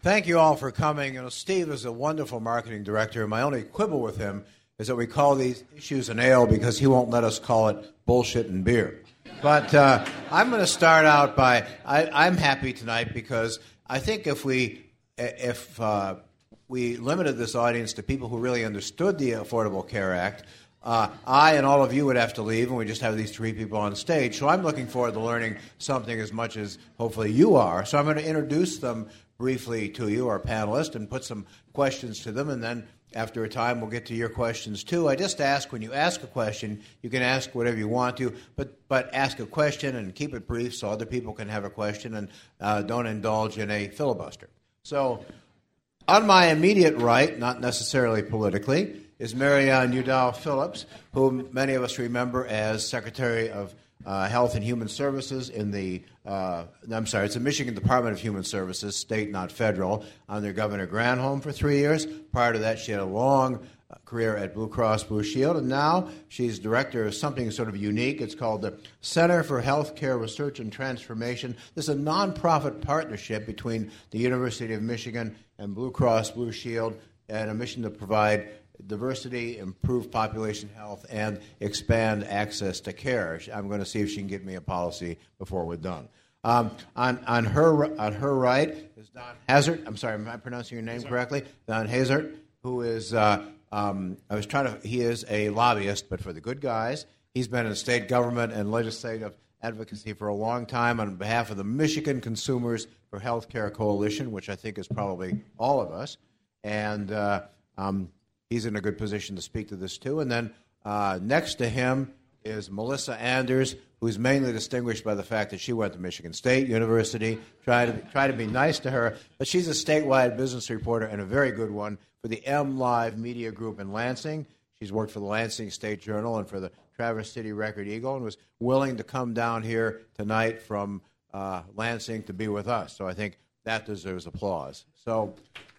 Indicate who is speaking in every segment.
Speaker 1: Thank you all for coming. Steve is a wonderful marketing director. My only quibble with him is that we call these issues an ale because he won't let us call it bullshit and beer. But I'm going to start out by I'm happy tonight because I think if we limited this audience to people who really understood the Affordable Care Act, I and all of you would have to leave, and we just have these three people on stage. So I'm looking forward to learning something as much as hopefully you are. So I'm going to introduce them briefly to you, our panelists, and put some questions to them, and then after a time we'll get to your questions too. I just ask, when you ask a question, you can ask whatever you want to, but ask a question and keep it brief so other people can have a question, and don't indulge in a filibuster. So on my immediate right, not necessarily politically, is Marianne Udall-Phillips, whom many of us remember as Secretary of Health and Human Services in the, it's the Michigan Department of Human Services, state, not federal, under Governor Granholm for 3 years. Prior to that, she had a long career at Blue Cross Blue Shield, and now she's director of something sort of unique. It's called the Center for Healthcare Research and Transformation. This is a nonprofit partnership between the University of Michigan and Blue Cross Blue Shield, and a mission to provide diversity, improve population health, and expand access to care. I'm going to see if she can get me a policy before we're done. On her right is Don Hazard. I'm sorry, am I pronouncing your name correctly? Don Hazard, who is he is a lobbyist, but for the good guys. He's been in state government and legislative advocacy for a long time on behalf of the Michigan Consumers for Healthcare Coalition, which I think is probably all of us. And he's in a good position to speak to this, too. And then next to him is Melissa Anders, who's mainly distinguished by the fact that she went to Michigan State University. Try to be nice to her. But she's a statewide business reporter and a very good one for the MLive Media Group in Lansing. She's worked for the Lansing State Journal and for the Traverse City Record Eagle and was willing to come down here tonight from Lansing to be with us. So I think that deserves applause. So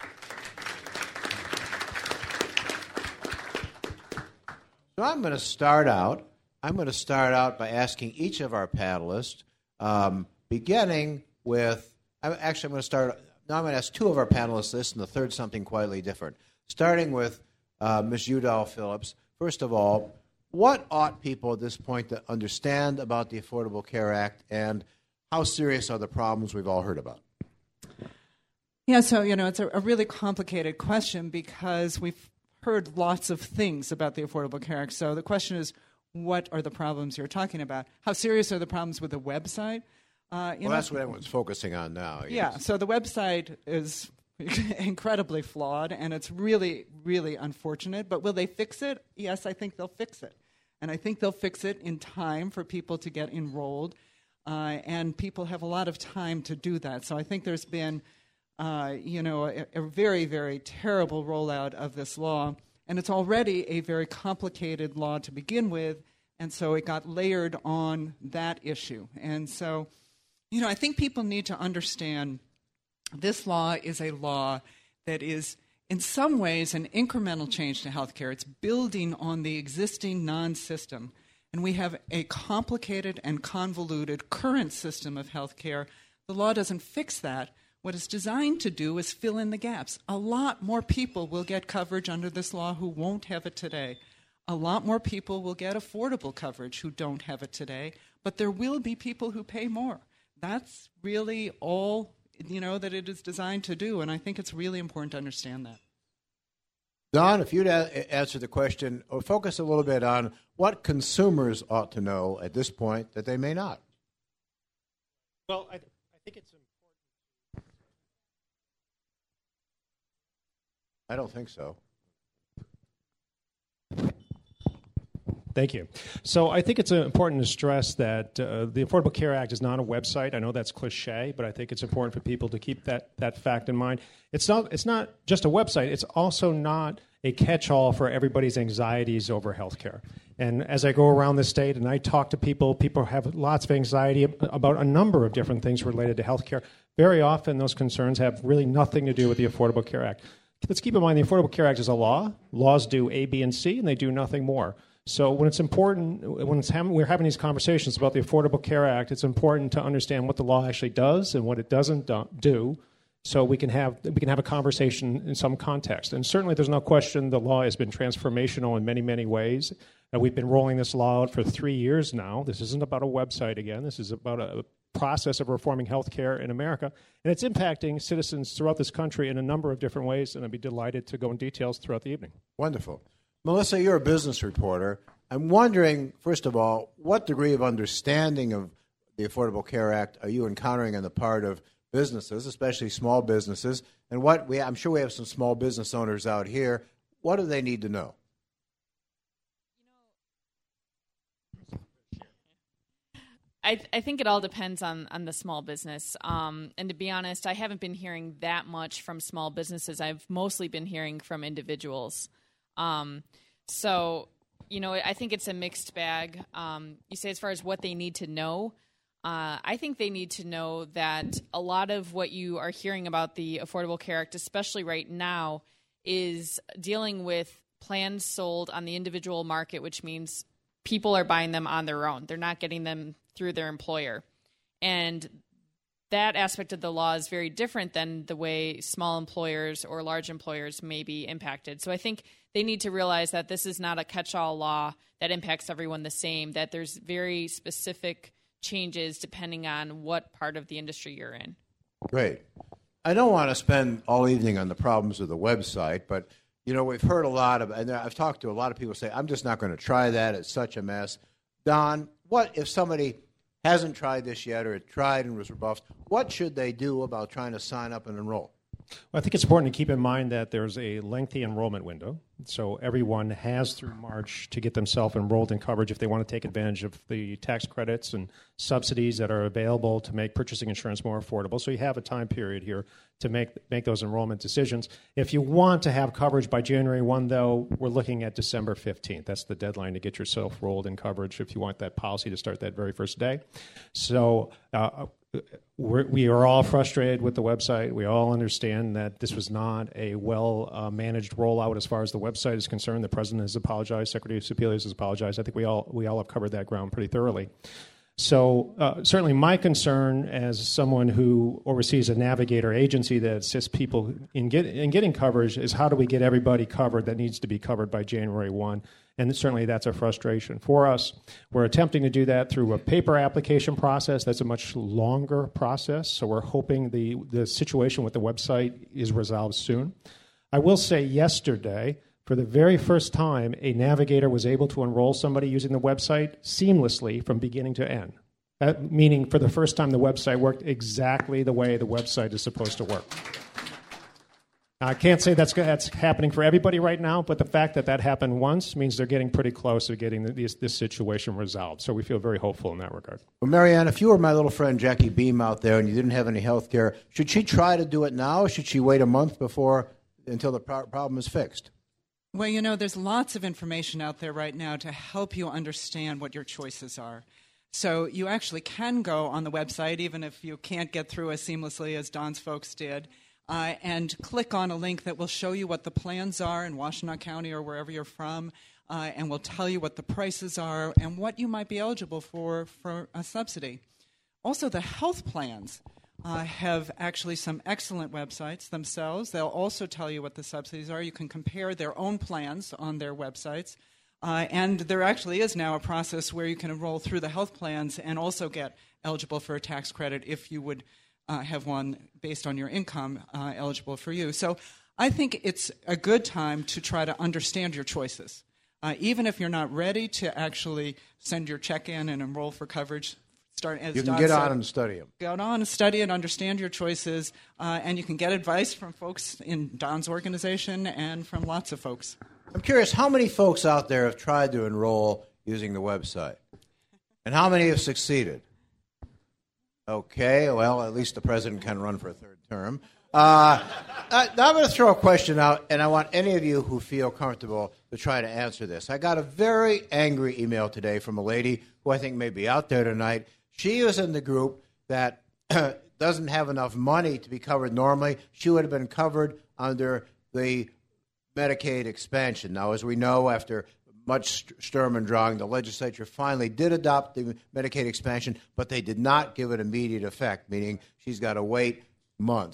Speaker 1: I'm going to start out by asking each of our panelists, beginning with, I'm going to ask two of our panelists this, and the third something quietly different. Starting with Ms. Udall-Phillips. First of all, what ought people at this point to understand about the Affordable Care Act, and how serious are the problems we've all heard about?
Speaker 2: Yeah, so, it's a really complicated question because we've heard lots of things about the Affordable Care Act. So the question is, what are the problems you're talking about? How serious are the problems with the website?
Speaker 1: That's what everyone's focusing on now.
Speaker 2: Yeah, so the website is incredibly flawed, and it's really, really unfortunate. But will they fix it? Yes, I think they'll fix it. And I think they'll fix it in time for people to get enrolled, and people have a lot of time to do that. So I think there's been a very, very terrible rollout of this law, and it's already a very complicated law to begin with, and so it got layered on that issue. And so, I think people need to understand this law is a law that is, in some ways, an incremental change to healthcare. It's building on the existing non-system, and we have a complicated and convoluted current system of healthcare. The law doesn't fix that. What it's designed to do is fill in the gaps. A lot more people will get coverage under this law who won't have it today. A lot more people will get affordable coverage who don't have it today, but there will be people who pay more. That's really all, that it is designed to do, and I think it's really important to understand that.
Speaker 1: Don, if you'd answer the question, or focus a little bit on what consumers ought to know at this point that they may not.
Speaker 3: Well, I think it's important.
Speaker 1: I don't think so.
Speaker 3: Thank you. So I think it's important to stress that the Affordable Care Act is not a website. I know that's cliche, but I think it's important for people to keep that fact in mind. It's not just a website. It's also not a catch-all for everybody's anxieties over healthcare. And as I go around the state and I talk to people have lots of anxiety about a number of different things related to healthcare. Very often those concerns have really nothing to do with the Affordable Care Act. Let's keep in mind the Affordable Care Act is a law. Laws do A, B, and C, and they do nothing more. So when it's important, we're having these conversations about the Affordable Care Act, it's important to understand what the law actually does and what it doesn't do, so we can have a conversation in some context. And certainly there's no question the law has been transformational in many, many ways. We've been rolling this law out for 3 years now. This isn't about a website again. This is about a process of reforming healthcare in America. And it's impacting citizens throughout this country in a number of different ways, and I'd be delighted to go in details throughout the evening.
Speaker 1: Wonderful. Melissa, you're a business reporter. I'm wondering, first of all, what degree of understanding of the Affordable Care Act are you encountering on the part of businesses, especially small businesses? And I'm sure we have some small business owners out here. What do they need to know?
Speaker 4: I think it all depends on the small business. And to be honest, I haven't been hearing that much from small businesses. I've mostly been hearing from individuals. So, I think it's a mixed bag. You say as far as what they need to know, I think they need to know that a lot of what you are hearing about the Affordable Care Act, especially right now, is dealing with plans sold on the individual market, which means people are buying them on their own. They're not getting them through their employer. And that aspect of the law is very different than the way small employers or large employers may be impacted. So I think they need to realize that this is not a catch-all law that impacts everyone the same, that there's very specific changes depending on what part of the industry you're in.
Speaker 1: Great. I don't want to spend all evening on the problems of the website, but, we've heard a lot of, and I've talked to a lot of people say, I'm just not going to try that. It's such a mess. Don, what if somebody hasn't tried this yet or had tried and was rebuffed, what should they do about trying to sign up and enroll?
Speaker 3: Well, I think it's important to keep in mind that there's a lengthy enrollment window. So everyone has through March to get themselves enrolled in coverage if they want to take advantage of the tax credits and subsidies that are available to make purchasing insurance more affordable. So you have a time period here to make those enrollment decisions. If you want to have coverage by January 1, though, we're looking at December 15th. That's the deadline to get yourself rolled in coverage if you want that policy to start that very first day. So we are all frustrated with the website. We all understand that this was not a well-managed rollout as far as the website is concerned. The president has apologized. Secretary of Sebelius has apologized. I think we all have covered that ground pretty thoroughly. So certainly my concern as someone who oversees a navigator agency that assists people in getting coverage is how do we get everybody covered that needs to be covered by January 1? And certainly that's a frustration for us. We're attempting to do that through a paper application process. That's a much longer process, so we're hoping the situation with the website is resolved soon. I will say yesterday, for the very first time, a navigator was able to enroll somebody using the website seamlessly from beginning to end. Meaning for the first time the website worked exactly the way the website is supposed to work. I can't say that's happening for everybody right now, but the fact that happened once means they're getting pretty close to getting this situation resolved. So we feel very hopeful in that regard.
Speaker 1: Well, Marianne, if you were my little friend Jackie Beam out there and you didn't have any health care, should she try to do it now or should she wait a month until the problem is fixed?
Speaker 2: Well, there's lots of information out there right now to help you understand what your choices are. So you actually can go on the website, even if you can't get through as seamlessly as Don's folks did, and click on a link that will show you what the plans are in Washtenaw County or wherever you're from, and will tell you what the prices are and what you might be eligible for a subsidy. Also, the health plans have actually some excellent websites themselves. They'll also tell you what the subsidies are. You can compare their own plans on their websites. And there actually is now a process where you can enroll through the health plans and also get eligible for a tax credit if you would have one based on your income eligible for you. So I think it's a good time to try to understand your choices. Even if you're not ready to actually send your check in and enroll for coverage,
Speaker 1: you can get on and study them.
Speaker 2: Get on and study and understand your choices, and you can get advice from folks in Don's organization and from lots of folks.
Speaker 1: I'm curious, how many folks out there have tried to enroll using the website? And how many have succeeded? Okay, well, at least the president can run for a third term. Now I'm going to throw a question out, and I want any of you who feel comfortable to try to answer this. I got a very angry email today from a lady who I think may be out there tonight. She was in the group that doesn't have enough money to be covered normally. She would have been covered under the Medicaid expansion. Now, as we know, after much Sturm and Drang, the legislature finally did adopt the Medicaid expansion, but they did not give it immediate effect, meaning she's got to wait months.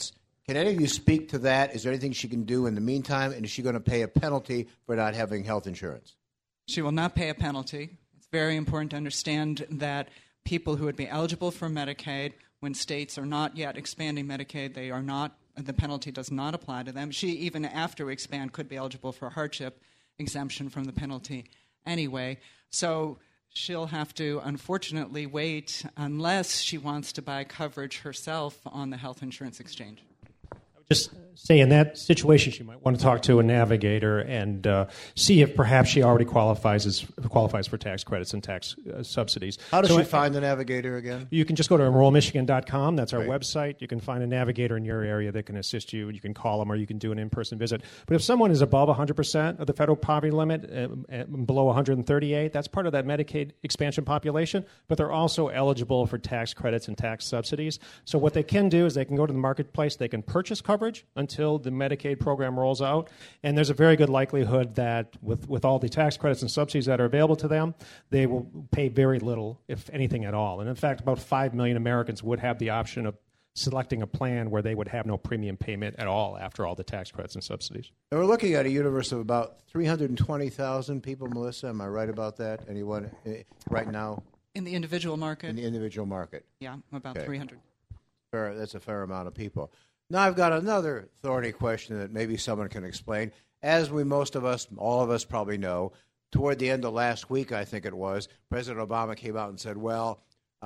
Speaker 1: Can any of you speak to that? Is there anything she can do in the meantime? And is she going to pay a penalty for not having health insurance?
Speaker 2: She will not pay a penalty. It's very important to understand that people who would be eligible for Medicaid, when states are not yet expanding Medicaid, the penalty does not apply to them. She, even after we expand, could be eligible for hardship exemption from the penalty anyway. So she'll have to, unfortunately, wait unless she wants to buy coverage herself on the health insurance exchange.
Speaker 3: Just say in that situation, she might want to talk to a navigator and see if perhaps she already qualifies for tax credits and tax subsidies.
Speaker 1: How does she find the navigator again?
Speaker 3: You can just go to enrollmichigan.com. That's our
Speaker 1: Right.
Speaker 3: website. You can find a navigator in your area that can assist you. You can call them or you can do an in-person visit. But if someone is above 100% of the federal poverty limit and below 138, that's part of that Medicaid expansion population, but they're also eligible for tax credits and tax subsidies. So what they can do is they can go to the marketplace. They can purchase coverage until the Medicaid program rolls out. And there's a very good likelihood that with all the tax credits and subsidies that are available to them, they will pay very little, if anything at all. And in fact, about 5 million Americans would have the option of selecting a plan where they would have no premium payment at all after all the tax credits and subsidies.
Speaker 1: And we're looking at a universe of about 320,000 people, Melissa. Am I right about that? Anyone right now?
Speaker 2: In the individual market?
Speaker 1: In the individual market.
Speaker 2: Yeah, about
Speaker 1: Okay.
Speaker 2: 300.
Speaker 1: That's a fair amount of people. Now I've got another thorny question that maybe someone can explain. As all of us probably know, toward the end of last week, I think it was, President Obama came out and said, well,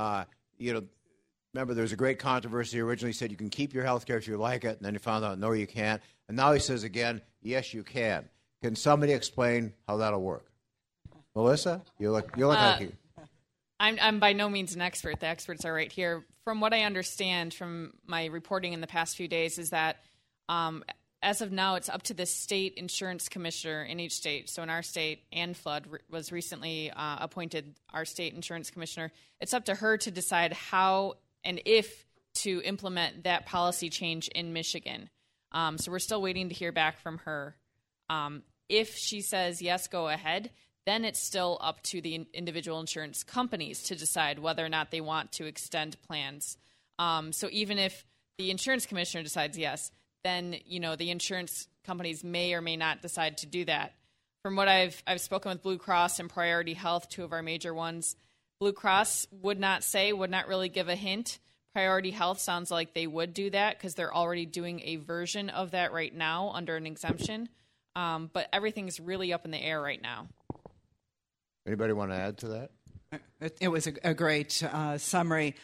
Speaker 1: remember there was a great controversy. He originally said you can keep your health care if you like it, and then he found out, no, you can't. And now he says again, yes, you can. Can somebody explain how that'll work? Melissa, you look like you.
Speaker 4: I'm by no means an expert. The experts are right here. From what I understand from my reporting in the past few days is that as of now, it's up to the state insurance commissioner in each state. So in our state, Ann Flood was recently appointed our state insurance commissioner. It's up to her to decide how and if to implement that policy change in Michigan. So we're still waiting to hear back from her. If she says, yes, go ahead, then it's still up to the individual insurance companies to decide whether or not they want to extend plans. So even if the insurance commissioner decides yes, then the insurance companies may or may not decide to do that. From what I've spoken with Blue Cross and Priority Health, two of our major ones, Blue Cross would not really give a hint. Priority Health sounds like they would do that because they're already doing a version of that right now under an exemption. But everything's really up in the air right now.
Speaker 1: Anybody want to add to that?
Speaker 2: It was a great summary.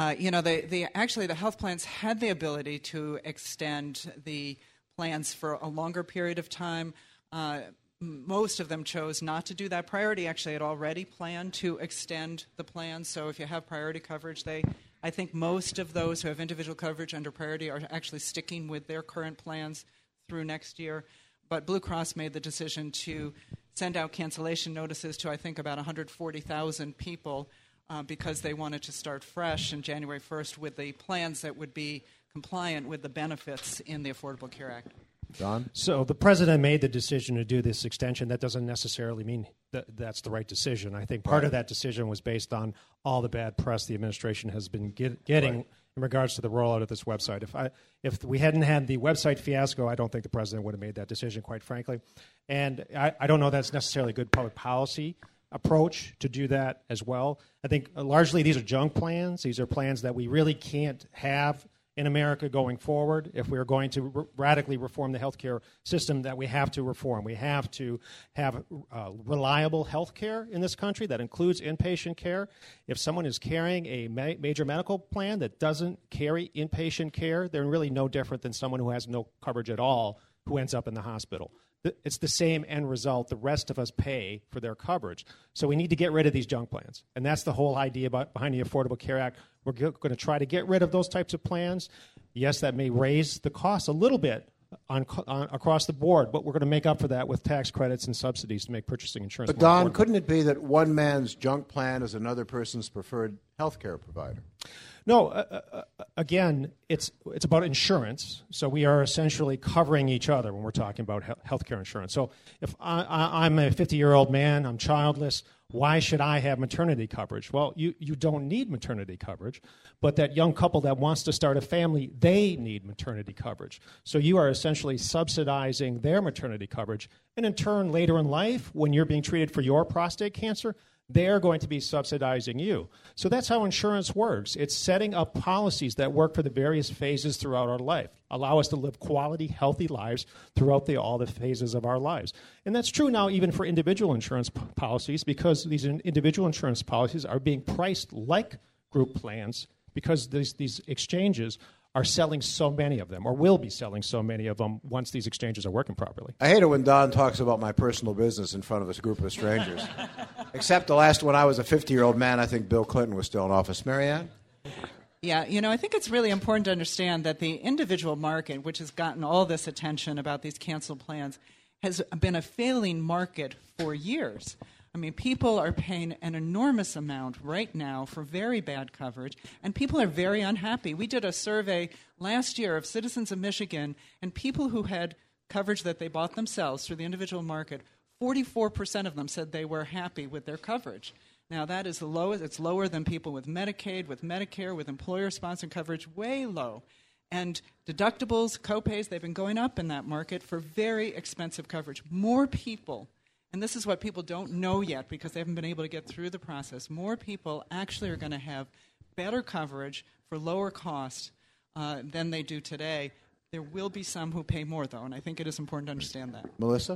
Speaker 2: The health plans had the ability to extend the plans for a longer period of time. Most of them chose not to do that. Priority actually had already planned to extend the plan. So if you have priority coverage, I think most of those who have individual coverage under priority are actually sticking with their current plans through next year. But Blue Cross made the decision to send out cancellation notices to, I think, about 140,000 people because they wanted to start fresh on January 1st with the plans that would be compliant with the benefits in the Affordable Care Act.
Speaker 1: Don?
Speaker 3: So the president made the decision to do this extension. That doesn't necessarily mean that's the right decision. I think part of that decision was based on all the bad press the administration has been getting in regards to the rollout of this website. If we hadn't had the website fiasco, I don't think the president would have made that decision, quite frankly. And I don't know that's necessarily a good public policy approach to do that as well. I think largely these are junk plans. These are plans that we really can't have in America going forward. If we're going to radically reform the healthcare system, that we have to reform. We have to have reliable health care in this country that includes inpatient care. If someone is carrying a major medical plan that doesn't carry inpatient care, they're really no different than someone who has no coverage at all who ends up in the hospital. It's the same end result. The rest of us pay for their coverage. So we need to get rid of these junk plans. And that's the whole idea behind the Affordable Care Act. We're going to try to get rid of those types of plans. Yes, that may raise the cost a little bit across the board, but we're going to make up for that with tax credits and subsidies to make purchasing insurance
Speaker 1: But
Speaker 3: more
Speaker 1: Don,
Speaker 3: affordable.
Speaker 1: couldn't it be that one man's junk plan is another person's preferred health care provider?
Speaker 3: No, again, it's about insurance. So we are essentially covering each other when we're talking about healthcare insurance. So if I'm a 50-year-old man, I'm childless, why should I have maternity coverage? Well, you don't need maternity coverage, but that young couple that wants to start a family, they need maternity coverage. So you are essentially subsidizing their maternity coverage. And in turn, later in life, when you're being treated for your prostate cancer, they're going to be subsidizing you. So that's how insurance works. It's setting up policies that work for the various phases throughout our life, allow us to live quality, healthy lives throughout all the phases of our lives. And that's true now even for individual insurance policies, because these individual insurance policies are being priced like group plans because these exchanges are selling so many of them, or will be selling so many of them once these exchanges are working properly.
Speaker 1: I hate it when Don talks about my personal business in front of this group of strangers. Except the last when I was a 50-year-old man, I think Bill Clinton was still in office. Marianne?
Speaker 2: Yeah, I think it's really important to understand that the individual market, which has gotten all this attention about these canceled plans, has been a failing market for years. I mean, people are paying an enormous amount right now for very bad coverage, and people are very unhappy. We did a survey last year of citizens of Michigan, and people who had coverage that they bought themselves through the individual market, 44% of them said they were happy with their coverage. Now, that is the lowest. It's lower than people with Medicaid, with Medicare, with employer-sponsored coverage, way low. And deductibles, copays, they've been going up in that market for very expensive coverage. More people, and this is what people don't know yet because they haven't been able to get through the process, more people actually are going to have better coverage for lower cost than they do today. There will be some who pay more, though, and I think it is important to understand that.
Speaker 1: Melissa?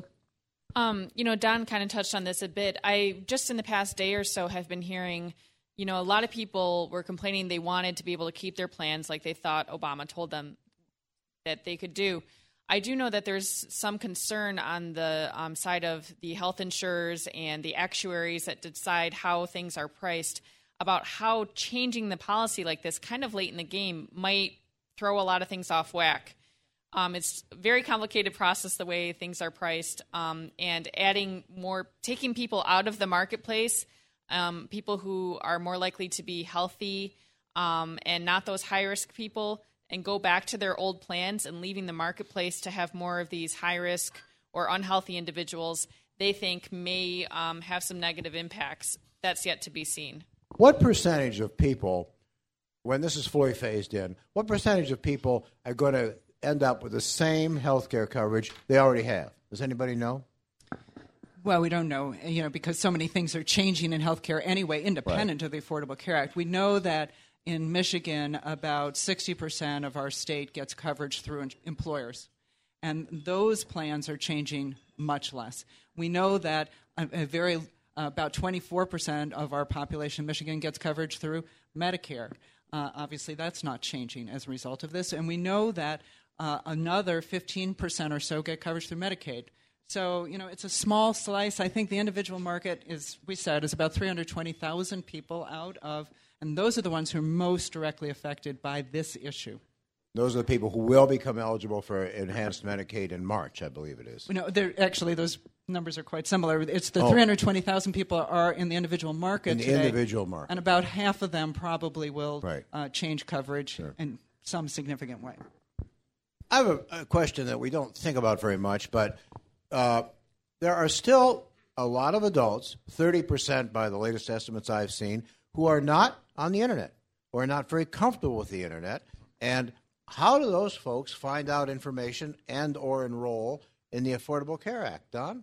Speaker 4: Don kind of touched on this a bit. I just in the past day or so have been hearing, a lot of people were complaining they wanted to be able to keep their plans like they thought Obama told them that they could do. I do know that there's some concern on the side of the health insurers and the actuaries that decide how things are priced about how changing the policy like this kind of late in the game might throw a lot of things off whack. It's a very complicated process the way things are priced, and taking people out of the marketplace, people who are more likely to be healthy and not those high-risk people, and go back to their old plans and leaving the marketplace to have more of these high-risk or unhealthy individuals, they think may have some negative impacts. That's yet to be seen.
Speaker 1: What percentage of people, when this is fully phased in, what percentage of people are going to end up with the same health care coverage they already have? Does anybody know?
Speaker 2: Well, we don't know, because so many things are changing in healthcare anyway, independent of the Affordable Care Act. We know that in Michigan, about 60% of our state gets coverage through employers, and those plans are changing much less. We know that about 24% of our population in Michigan gets coverage through Medicare. Obviously, that's not changing as a result of this, and we know that another 15% or so get coverage through Medicaid. So, it's a small slice. I think the individual market is about 320,000 people out of, and those are the ones who are most directly affected by this issue.
Speaker 1: Those are the people who will become eligible for enhanced Medicaid in March, I believe it is.
Speaker 2: Actually, those numbers are quite similar. It's the 320,000 people are in the individual market
Speaker 1: in the
Speaker 2: today,
Speaker 1: individual market.
Speaker 2: And about half of them probably will change coverage in some significant way.
Speaker 1: I have a question that we don't think about very much, but there are still a lot of adults, 30% by the latest estimates I've seen, who are not on the Internet or are not very comfortable with the Internet. And how do those folks find out information and or enroll in the Affordable Care Act? Don?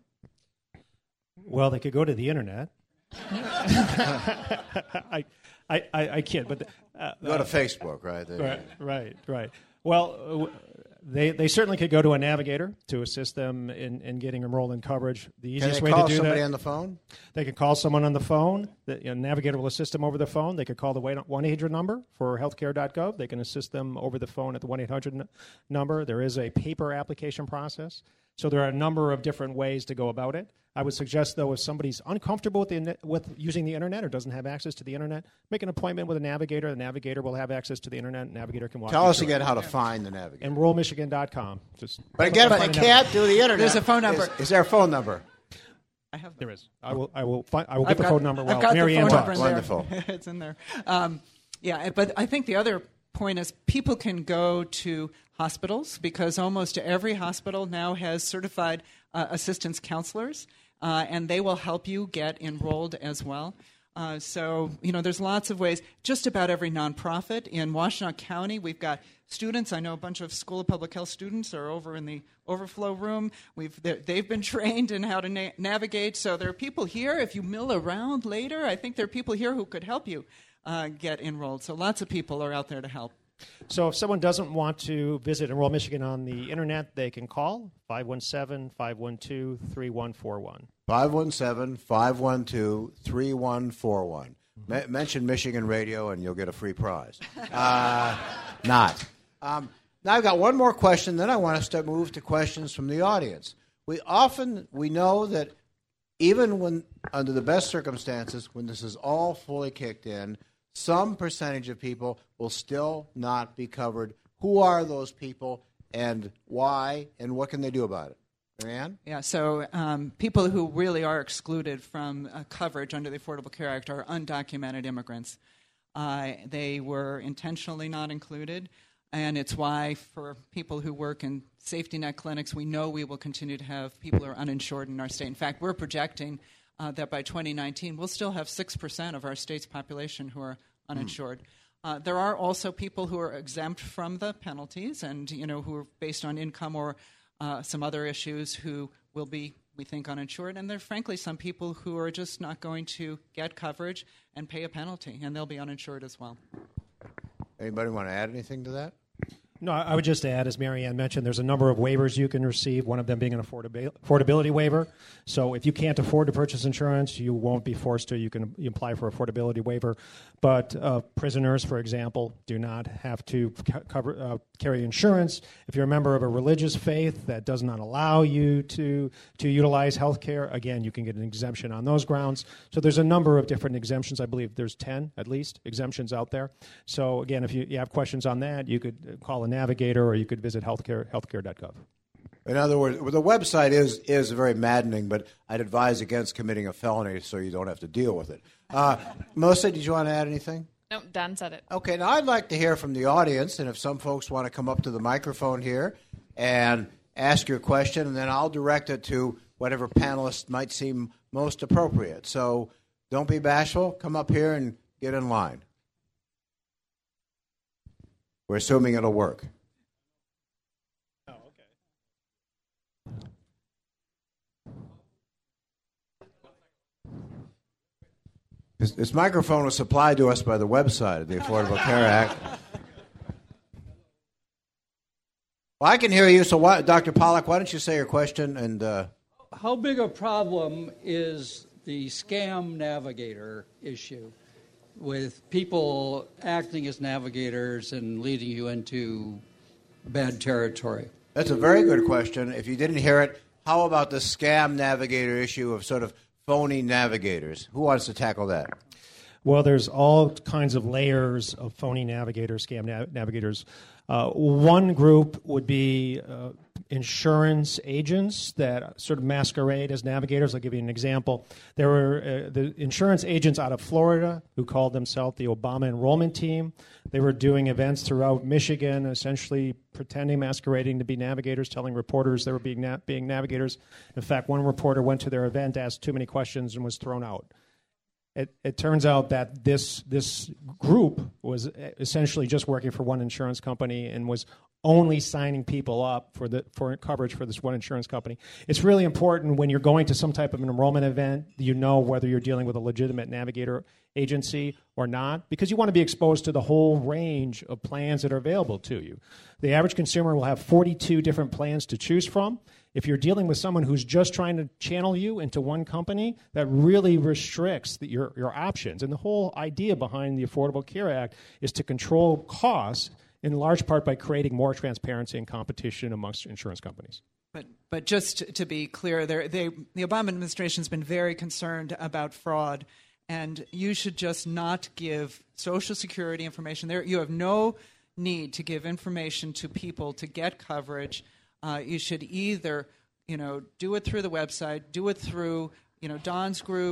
Speaker 3: Well, they could go to the Internet. I kid, but
Speaker 1: go to Facebook, right?
Speaker 3: Right. Well, they certainly could go to a navigator to assist them in getting enrolled in coverage. The easiest way to do that.
Speaker 1: Can they call somebody on the phone?
Speaker 3: They could call someone on the phone. The navigator will assist them over the phone. They could call the 1-800 number for healthcare.gov. They can assist them over the phone at the 1-800 number. There is a paper application process. So there are a number of different ways to go about it. I would suggest, though, if somebody's uncomfortable with using the Internet or doesn't have access to the Internet, make an appointment with a navigator. The navigator will have access to the Internet. The navigator can walk you through.
Speaker 1: Tell us again how to find the navigator.
Speaker 3: EnrollMichigan.com.
Speaker 1: But again, if they can't do the Internet,
Speaker 2: there's a phone number.
Speaker 1: Is there a phone number?
Speaker 2: I have.
Speaker 3: There is. I will get the phone number while
Speaker 2: I've got
Speaker 3: Marianne
Speaker 2: the phone
Speaker 3: talks.
Speaker 2: number in
Speaker 1: Wonderful.
Speaker 2: It's in there. Yeah, but I think the other point is people can go to hospitals because almost every hospital now has certified assistance counselors, and they will help you get enrolled as well. So, there's lots of ways. Just about every nonprofit in Washtenaw County, we've got students. I know a bunch of School of Public Health students are over in the overflow room. They've been trained in how to navigate. So there are people here. If you mill around later, I think there are people here who could help you get enrolled. So lots of people are out there to help.
Speaker 3: So if someone doesn't want to visit Enroll Michigan on the internet, they can call 517-512-3141.
Speaker 1: 517-512-3141. Mention Michigan Radio and you'll get a free prize. Not. Now I've got one more question, then I want us to move to questions from the audience. We know that even when, under the best circumstances, when this is all fully kicked in, some percentage of people will still not be covered. Who are those people and why, and what can they do about it? Marianne?
Speaker 2: Yeah, so people who really are excluded from coverage under the Affordable Care Act are undocumented immigrants. They were intentionally not included, and it's why for people who work in safety net clinics, we know we will continue to have people who are uninsured in our state. In fact, we're projecting that by 2019, we'll still have 6% of our state's population who are uninsured. There are also people who are exempt from the penalties and, who are based on income or some other issues who will be, we think, uninsured. And there are, frankly, some people who are just not going to get coverage and pay a penalty, and they'll be uninsured as well.
Speaker 1: Anybody want to add anything to that?
Speaker 3: No, I would just add, as Marianne mentioned, there's a number of waivers you can receive, one of them being an affordability waiver. So if you can't afford to purchase insurance, you won't be forced to. You can apply for affordability waiver. But prisoners, for example, do not have to carry insurance. If you're a member of a religious faith that does not allow you to utilize health care, again, you can get an exemption on those grounds. So there's a number of different exemptions. I believe there's 10, at least, exemptions out there. So, again, if you have questions on that, you could call a navigator or you could visit healthcare.gov.
Speaker 1: In other words, the website is very maddening, but I'd advise against committing a felony so you don't have to deal with it. Melissa, did you want to add anything?
Speaker 4: No, Don said it.
Speaker 1: Okay, now I'd like to hear from the audience, and if some folks want to come up to the microphone here and ask your question, and then I'll direct it to whatever panelist might seem most appropriate. So don't be bashful. Come up here and get in line. We're assuming it'll work.
Speaker 3: Oh, okay.
Speaker 1: This microphone was supplied to us by the website of the Affordable Care Act. Well, I can hear you, so Dr. Pollack, why don't you say your question? And
Speaker 5: how big a problem is the scam navigator issue with people acting as navigators and leading you into bad territory?
Speaker 1: That's a very good question. If you didn't hear it, how about the scam navigator issue of sort of phony navigators? Who wants to tackle that?
Speaker 3: Well, there's all kinds of layers of phony navigators, scam navigators. One group would be insurance agents that sort of masquerade as navigators. I'll give you an example. There were the insurance agents out of Florida who called themselves the Obama Enrollment Team. They were doing events throughout Michigan, essentially pretending, masquerading to be navigators, telling reporters they were being navigators. In fact, one reporter went to their event, asked too many questions, and was thrown out. It turns out that this group was essentially just working for one insurance company and was only signing people up for coverage for this one insurance company. It's really important when you're going to some type of an enrollment event, you know whether you're dealing with a legitimate navigator agency or not, because you want to be exposed to the whole range of plans that are available to you. The average consumer will have 42 different plans to choose from. If you're dealing with someone who's just trying to channel you into one company, that really restricts your options. And the whole idea behind the Affordable Care Act is to control costs in large part by creating more transparency and competition amongst insurance companies.
Speaker 2: But just to be clear, the Obama administration has been very concerned about fraud, and you should just not give Social Security information. You have no need to give information to people to get coverage. You should either, do it through the website, do it through, Don's group,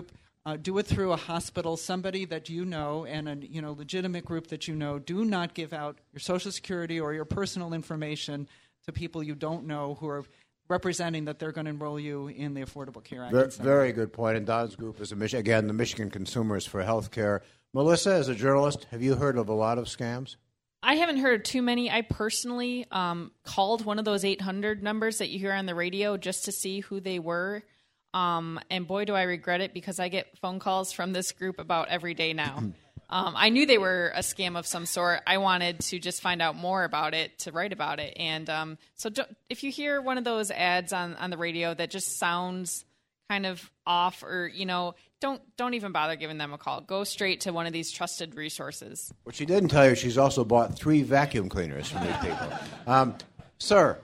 Speaker 2: Do it through a hospital, somebody that you know, and a legitimate group that you know. Do not give out your Social Security or your personal information to people you don't know who are representing that they're going to enroll you in the Affordable Care Act.
Speaker 1: Very good point. And Don's group is, again, the Michigan Consumers for Healthcare. Melissa, as a journalist, have you heard of a lot of scams?
Speaker 4: I haven't heard too many. I personally called one of those 800 numbers that you hear on the radio just to see who they were. And boy, do I regret it, because I get phone calls from this group about every day now. I knew they were a scam of some sort. I wanted to just find out more about it, to write about it. And so if you hear one of those ads on the radio that just sounds kind of off, or, don't even bother giving them a call. Go straight to one of these trusted resources.
Speaker 1: What she didn't tell you, she's also bought 3 vacuum cleaners from these people. Sir.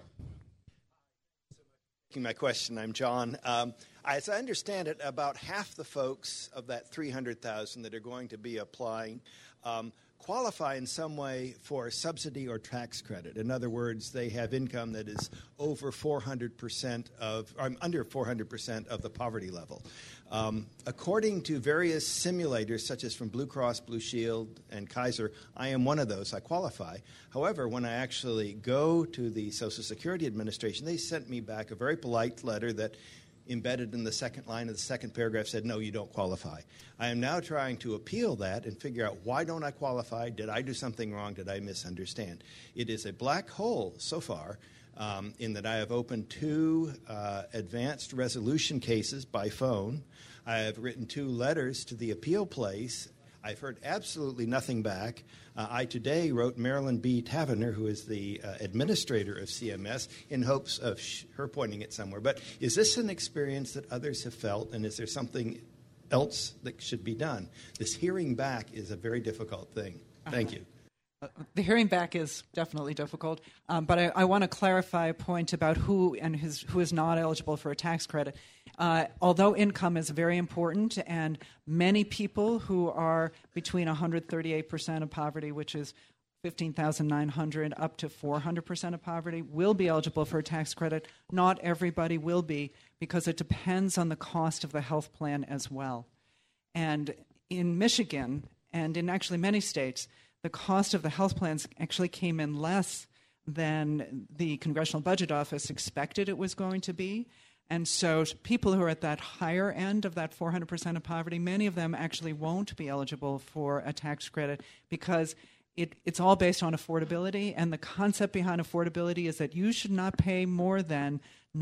Speaker 6: My question, I'm John. As I understand it, about half the folks of that 300,000 that are going to be applying qualify in some way for a subsidy or tax credit. In other words, they have income that is over 400% under 400% of the poverty level. According to various simulators, such as from Blue Cross Blue Shield and Kaiser, I am one of those. I qualify. However, when I actually go to the Social Security Administration, they sent me back a very polite letter that embedded in the second line of the second paragraph said, no, you don't qualify. I am now trying to appeal that and figure out, why don't I qualify? Did I do something wrong? Did I misunderstand? It is a black hole so far, in that I have opened 2 advanced resolution cases by phone. I have written 2 letters to the appeal place. I've heard absolutely nothing back. I today wrote Marilyn B. Taverner, who is the administrator of CMS, in hopes of her pointing it somewhere. But is this an experience that others have felt, and is there something else that should be done? This hearing back is a very difficult thing. Thank you.
Speaker 2: The hearing back is definitely difficult, but I want to clarify a point about who is not eligible for a tax credit. Although income is very important, and many people who are between 138% of poverty, which is $15,900 up to 400% of poverty, will be eligible for a tax credit. Not everybody will be, because it depends on the cost of the health plan as well. And in Michigan, and in actually many states, the cost of the health plans actually came in less than the Congressional Budget Office expected it was going to be. And so people who are at that higher end of that 400% of poverty, many of them actually won't be eligible for a tax credit, because it's all based on affordability. And the concept behind affordability is that you should not pay more than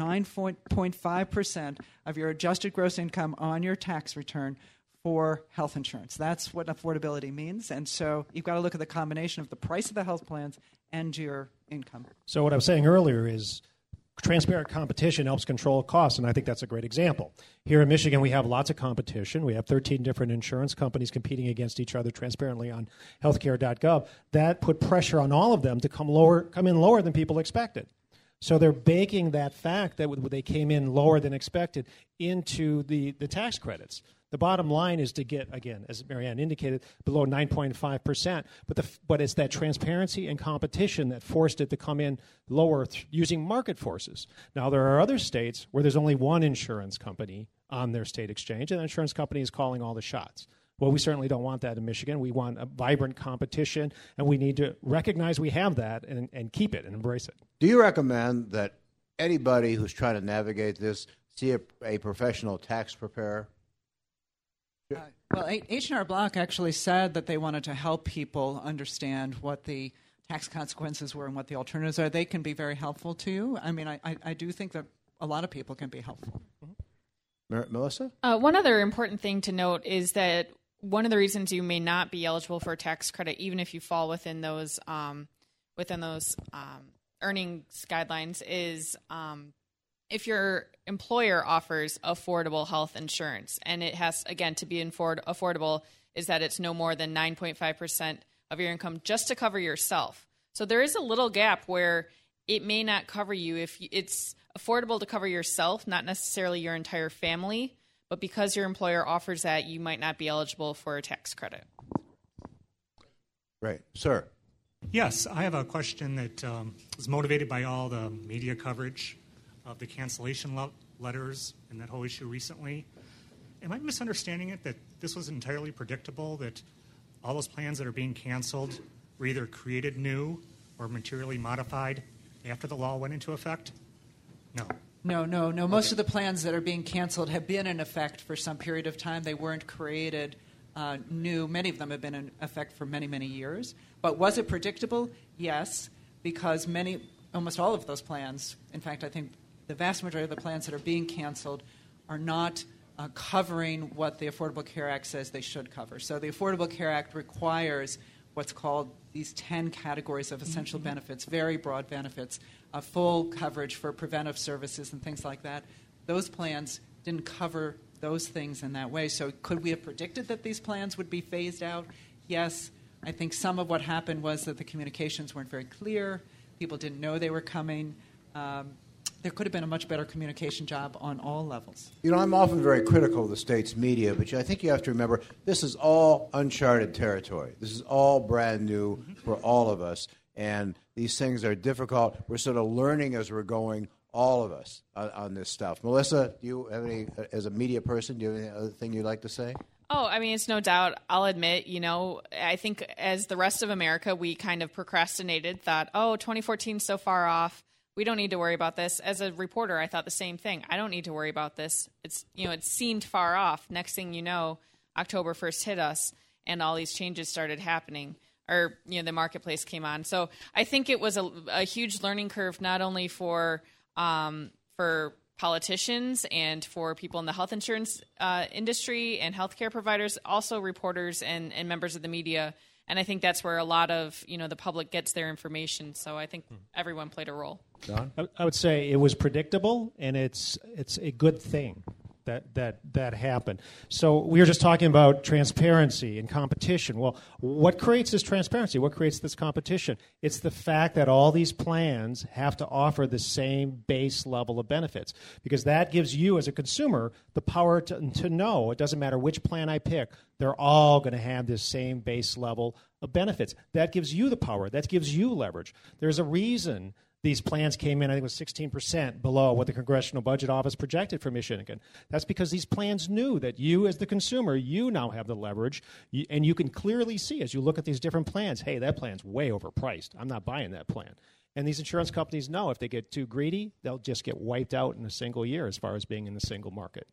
Speaker 2: 9.5% of your adjusted gross income on your tax return for health insurance. That's what affordability means. And so you've got to look at the combination of the price of the health plans and your income.
Speaker 3: So what I was saying earlier is transparent competition helps control costs, and I think that's a great example. Here in Michigan, we have lots of competition. We have 13 different insurance companies competing against each other transparently on healthcare.gov. That put pressure on all of them to come in lower than people expected. So they're baking that fact that they came in lower than expected into the tax credits. The bottom line is to get, again, as Marianne indicated, below 9.5%. But it's that transparency and competition that forced it to come in lower using market forces. Now, there are other states where there's only one insurance company on their state exchange, and the insurance company is calling all the shots. Well, we certainly don't want that in Michigan. We want a vibrant competition, and we need to recognize we have that and keep it and embrace it.
Speaker 1: Do you recommend that anybody who's trying to navigate this see a professional tax preparer?
Speaker 2: Well, H&R Block actually said that they wanted to help people understand what the tax consequences were and what the alternatives are. They can be very helpful to you. I mean, I do think that a lot of people can be helpful.
Speaker 1: Melissa?
Speaker 4: One other important thing to note is that one of the reasons you may not be eligible for a tax credit, even if you fall within those earnings guidelines, is if your employer offers affordable health insurance, and it has, again, to be affordable, is that it's no more than 9.5% of your income just to cover yourself. So there is a little gap where it may not cover you. If it's affordable to cover yourself, not necessarily your entire family, but because your employer offers that, you might not be eligible for a tax credit.
Speaker 1: Right. Sir?
Speaker 7: Yes, I have a question that was motivated by all the media coverage of the cancellation letters and that whole issue recently. am I misunderstanding it, that this was entirely predictable, that all those plans that are being canceled were either created new or materially modified after the law went into effect? No.
Speaker 2: No. Most of the plans that are being canceled have been in effect for some period of time. They weren't created new. Many of them have been in effect for many, many years. But was it predictable? Yes, because almost all of those plans, in fact, I think the vast majority of the plans that are being canceled are not covering what the Affordable Care Act says they should cover. So the Affordable Care Act requires what's called these 10 categories of essential benefits, very broad benefits, full coverage for preventive services and things like that. Those plans didn't cover those things in that way. So could we have predicted that these plans would be phased out? Yes. I think some of what happened was that the communications weren't very clear. People didn't know they were coming. There could have been a much better communication job on all levels.
Speaker 1: You know, I'm often very critical of the state's media, but I think you have to remember this is all uncharted territory. This is all brand new for all of us, and these things are difficult. We're sort of learning as we're going, all of us, on this stuff. Melissa, do you have any, as a media person, do you have any other thing you'd like to say?
Speaker 4: Oh, I mean, it's no doubt. I'll admit, I think as the rest of America, we kind of procrastinated, thought, 2014 is so far off. We don't need to worry about this. As a reporter, I thought the same thing. I don't need to worry about this. It seemed far off. Next thing you know, October 1st hit us, and all these changes started happening, or the marketplace came on. So I think it was a huge learning curve, not only for politicians and for people in the health insurance industry and healthcare providers, also reporters and members of the media. And I think that's where a lot of the public gets their information. So I think everyone played a role.
Speaker 1: John?
Speaker 3: I would say it was predictable, and it's a good thing that happened. So we were just talking about transparency and competition. Well, what creates this transparency? What creates this competition? It's the fact that all these plans have to offer the same base level of benefits, because that gives you as a consumer the power to know it doesn't matter which plan I pick, they're all going to have this same base level of benefits. That gives you the power. That gives you leverage. There's a reason these plans came in, I think it was 16% below what the Congressional Budget Office projected for Michigan. That's because these plans knew that you, as the consumer, you now have the leverage, and you can clearly see as you look at these different plans, hey, that plan's way overpriced. I'm not buying that plan. And these insurance companies know if they get too greedy, they'll just get wiped out in a single year as far as being in the single market.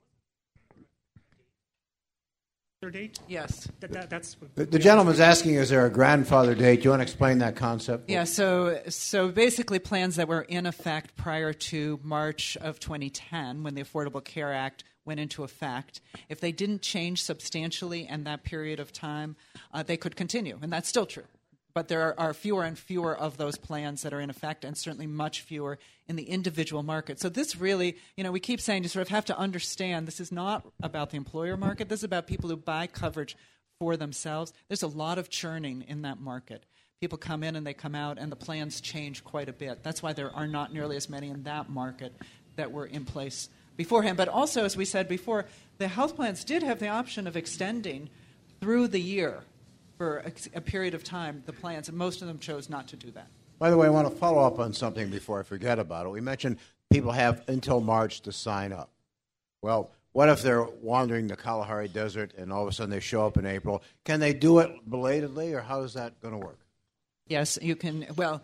Speaker 7: Date?
Speaker 2: Yes.
Speaker 7: That's
Speaker 1: The gentleman's asking, is there a grandfather date? Do you want to explain that concept?
Speaker 2: Yeah, so basically plans that were in effect prior to March of 2010, when the Affordable Care Act went into effect, if they didn't change substantially in that period of time, they could continue, and that's still true. But there are fewer and fewer of those plans that are in effect, and certainly much fewer in the individual market. So this really, we keep saying you sort of have to understand this is not about the employer market. This is about people who buy coverage for themselves. There's a lot of churning in that market. People come in and they come out, and the plans change quite a bit. That's why there are not nearly as many in that market that were in place beforehand. But also, as we said before, the health plans did have the option of extending through the year for a period of time, the plans, and most of them chose not to do that.
Speaker 1: By the way, I want to follow up on something before I forget about it. We mentioned people have until March to sign up. Well, what if they're wandering the Kalahari Desert and all of a sudden they show up in April? Can they do it belatedly, or how is that going to work?
Speaker 2: Yes, you can. Well,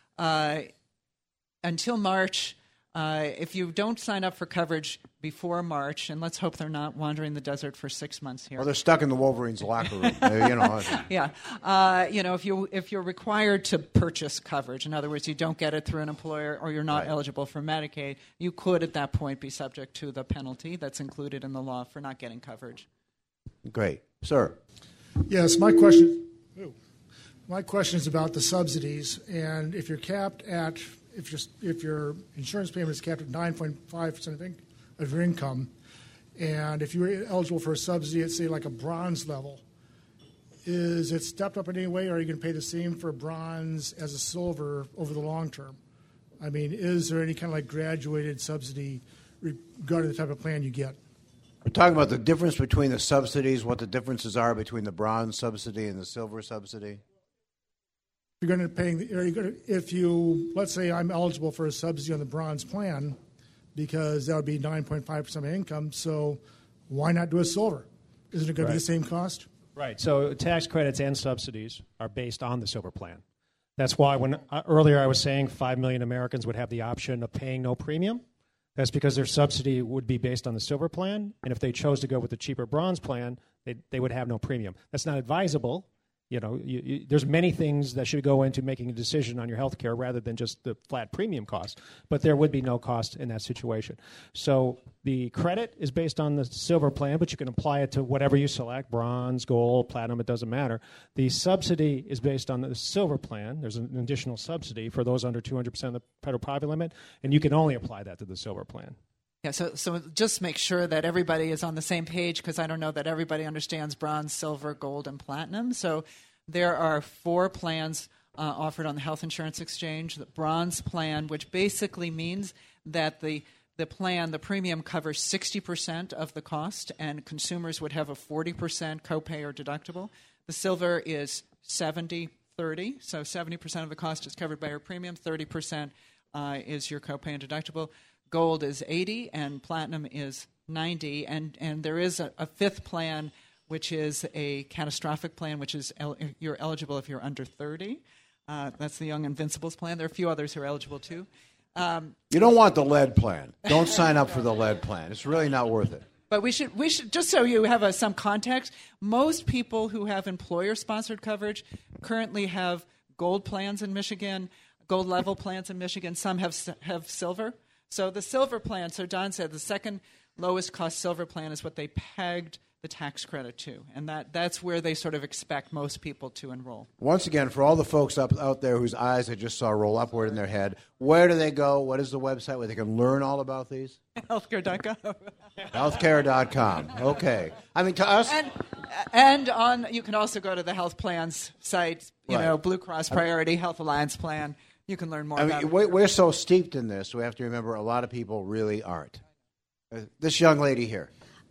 Speaker 2: until March, if you don't sign up for coverage before March, and let's hope they're not wandering the desert for 6 months here.
Speaker 1: Well, they're stuck in the Wolverines' locker room.
Speaker 2: Yeah. If you're required to purchase coverage, in other words, you don't get it through an employer or you're not eligible for Medicaid, you could at that point be subject to the penalty that's included in the law for not getting coverage.
Speaker 1: Great. Sir.
Speaker 8: Yes, my question is about the subsidies, and if you're capped at if your insurance payment is capped at 9.5% of your income, and if you're eligible for a subsidy at, say, like a bronze level, is it stepped up in any way, or are you going to pay the same for bronze as a silver over the long term? I mean, is there any kind of like graduated subsidy regarding the type of plan you get?
Speaker 1: We're talking about the difference between the subsidies, what the differences are between the bronze subsidy and the silver subsidy.
Speaker 8: If you, let's say I'm eligible for a subsidy on the bronze plan, because that would be 9.5% of my income, so Why not do a silver? Isn't it going to be
Speaker 3: Right.
Speaker 8: the same cost?
Speaker 3: Right. So tax credits and subsidies are based on the silver plan. That's why when earlier I was saying 5 million Americans would have the option of paying no premium. That's because their subsidy would be based on the silver plan, and if they chose to go with the cheaper bronze plan, they would have no premium. That's not advisable. You know, there's many things that should go into making a decision on your health care rather than just the flat premium cost. But there would be no cost in that situation. So the credit is based on the silver plan, but you can apply it to whatever you select, bronze, gold, platinum, it doesn't matter. The subsidy is based on the silver plan. There's an additional subsidy for those under 200% of the federal poverty limit, and you can only apply that to the silver plan.
Speaker 2: Yeah, so just make sure that everybody is on the same page, because I don't know that everybody understands bronze, silver, gold, and platinum. So there are 4 plans offered on the Health Insurance Exchange. The bronze plan, which basically means that the premium covers 60% of the cost, and consumers would have a 40% copay or deductible. The silver is 70-30, so 70% of the cost is covered by your premium, 30% is your copay and deductible. Gold is 80 and platinum is 90, and there is a 5th plan, which is a catastrophic plan, which is you're eligible if you're under 30. That's the Young Invincibles plan. There are a few others who are eligible too.
Speaker 1: You don't want the lead plan. Don't sign up for the lead plan. It's really not worth it.
Speaker 2: But we should just so you have some context. Most people who have employer-sponsored coverage currently have gold plans in Michigan, gold level plans in Michigan. Some have silver. So the silver plan, so Don said the second lowest cost silver plan is what they pegged the tax credit to. And that's where they sort of expect most people to enroll.
Speaker 1: Once again, for all the folks out there whose eyes I just saw roll upward in their head, where do they go? What is the website where they can learn all about these?
Speaker 2: Healthcare.gov.
Speaker 1: Healthcare.com. Okay. I mean, to us...
Speaker 2: And you can also go to the health plans site,
Speaker 1: Right.
Speaker 2: Blue Cross Priority Health Alliance plan. You can learn more about it.
Speaker 1: We're so steeped in this, we have to remember a lot of people really aren't. This young lady here.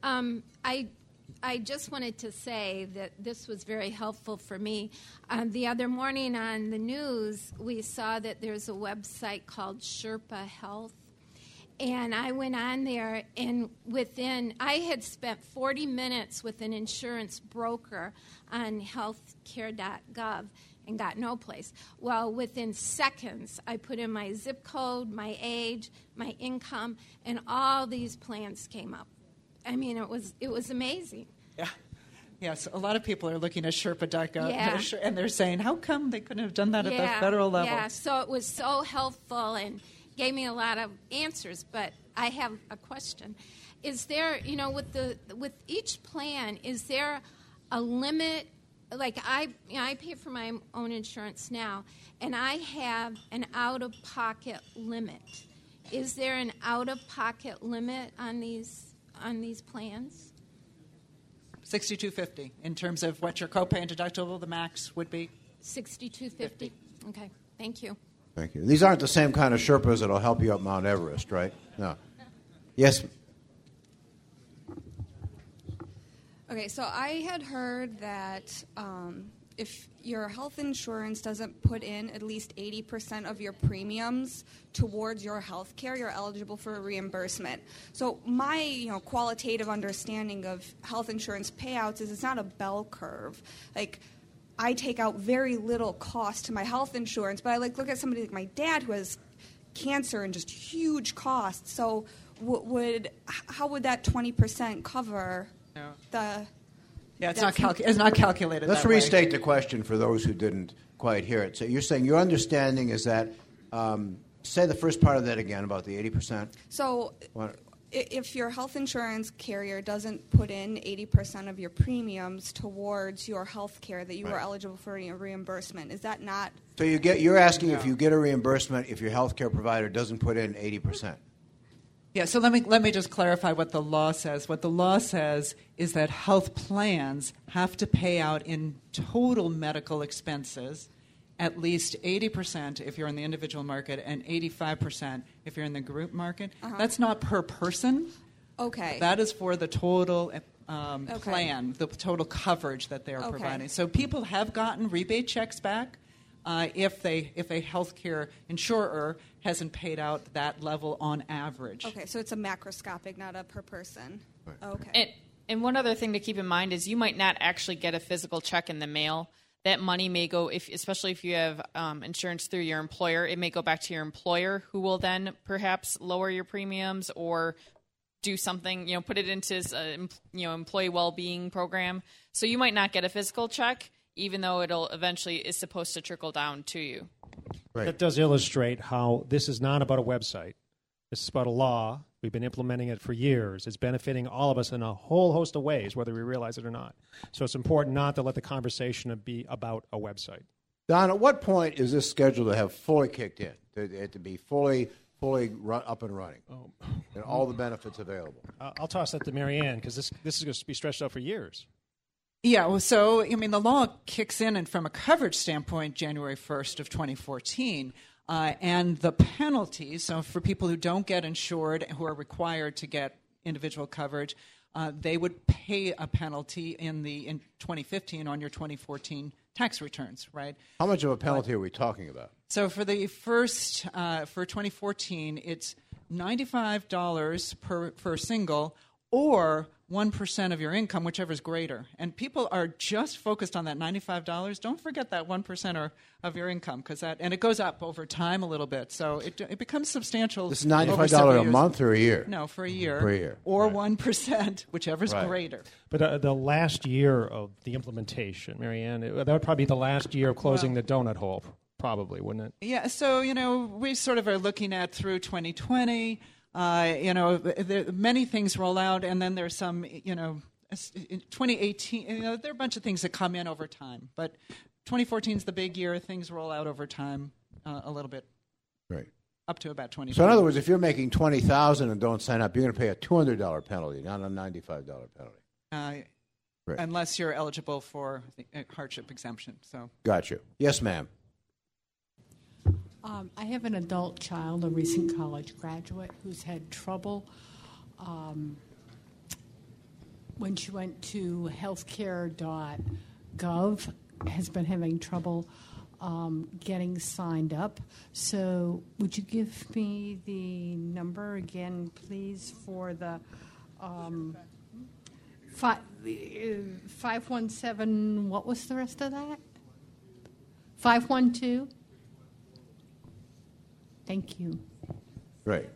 Speaker 9: I just wanted to say that this was very helpful for me. The other morning on the news, we saw that there's a website called Sherpa Health. And I went on there, and I had spent 40 minutes with an insurance broker on healthcare.gov and got no place. Well, within seconds, I put in my zip code, my age, my income, and all these plans came up. I mean, it was amazing.
Speaker 2: Yeah. Yes, a lot of people are looking at Sherpa.gov,
Speaker 9: Yeah.
Speaker 2: and they're saying, how come they couldn't have done that at the federal level?
Speaker 9: Yeah, so it was so helpful and gave me a lot of answers, but I have a question. Is there, with each plan, is there a limit? Like I pay for my own insurance now, and I have an out-of-pocket limit. Is there an out-of-pocket limit on these plans?
Speaker 2: $62.50 in terms of what your copay and deductible, the max would be.
Speaker 9: $62.50. Okay, thank you.
Speaker 1: Thank you. These aren't the same kind of Sherpas that will help you up Mount Everest, right? No. Yes.
Speaker 10: Okay, so I had heard that if your health insurance doesn't put in at least 80% of your premiums towards your health care, you're eligible for a reimbursement. So my qualitative understanding of health insurance payouts is it's not a bell curve. Like, I take out very little cost to my health insurance, but I look at somebody like my dad who has cancer and just huge costs. So how would that 20% cover the...
Speaker 2: Yeah, it's not calculated.
Speaker 1: Let's
Speaker 2: that way.
Speaker 1: restate the question for those who didn't quite hear it. So you're saying your understanding is that, say the first part of that again about the 80%.
Speaker 10: So if your health insurance carrier doesn't put in 80% of your premiums towards your health care that you are eligible for a reimbursement, is that not...
Speaker 1: So you're asking if you get a reimbursement if your health care provider doesn't put in 80%.
Speaker 2: Yeah, so let me just clarify what the law says. What the law says is that health plans have to pay out in total medical expenses at least 80% if you're in the individual market and 85% if you're in the group market.
Speaker 10: Uh-huh.
Speaker 2: That's not per person.
Speaker 10: Okay.
Speaker 2: That is for the total plan, the total coverage that they are providing. So people have gotten rebate checks back if a healthcare insurer hasn't paid out that level on average.
Speaker 10: Okay, so it's a macroscopic, not a per person. Okay.
Speaker 4: And one other thing to keep in mind is you might not actually get a physical check in the mail. That money may go, especially if you have insurance through your employer, it may go back to your employer, who will then perhaps lower your premiums or do something, put it into his, employee well-being program. So you might not get a physical check, even though it'll eventually is supposed to trickle down to you.
Speaker 3: Right. That does illustrate how this is not about a website. This is about a law. We've been implementing it for years. It's benefiting all of us in a whole host of ways, whether we realize it or not. So it's important not to let the conversation be about a website.
Speaker 1: Don, at what point is this scheduled to have fully kicked in, to be fully up and running, and all the benefits available?
Speaker 3: I'll toss that to Mary Ann, because this is going to be stretched out for years.
Speaker 2: Yeah, well, so, the law kicks in, and from a coverage standpoint, January 1st of 2014. And the penalties, so for people who don't get insured, who are required to get individual coverage, they would pay a penalty in 2015 on your 2014 tax returns, right?
Speaker 1: How much of a penalty are we talking about?
Speaker 2: So for the first, for 2014, it's $95 per single, or 1% of your income, whichever is greater. And people are just focused on that $95. Don't forget that 1% of your income, and it goes up over time a little bit. So it becomes substantial.
Speaker 1: This is $95 a month or a year?
Speaker 2: No, for a year.
Speaker 1: For a year.
Speaker 2: Or 1%, whichever is greater.
Speaker 3: But the last year of the implementation, Mary Ann, that would probably be the last year of closing the donut hole, probably, wouldn't it?
Speaker 2: Yeah, so, we sort of are looking at through 2020. Many things roll out, and then there's some, in 2018, there are a bunch of things that come in over time. But 2014 is the big year. Things roll out over time a little bit.
Speaker 1: Right.
Speaker 2: Up to about $20.
Speaker 1: So in other words, if you're making $20,000 and don't sign up, you're going to pay a $200 penalty, not a $95 penalty.
Speaker 2: Right. Unless you're eligible for the hardship exemption. So.
Speaker 1: Gotcha. Yes, ma'am.
Speaker 11: I have an adult child, a recent college graduate, who's had trouble when she went to healthcare.gov, has been having trouble getting signed up. So would you give me the number again, please, for the 517, what was the rest of that? 512? Thank you.
Speaker 1: Right.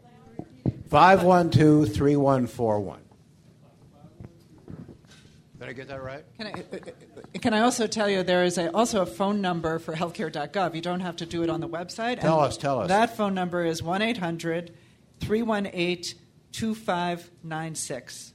Speaker 1: 512-3141. Did I get that right?
Speaker 2: Can I also tell you there is also a phone number for healthcare.gov. You don't have to do it on the website.
Speaker 1: Tell us.
Speaker 2: That phone number is 1-800-318-2596.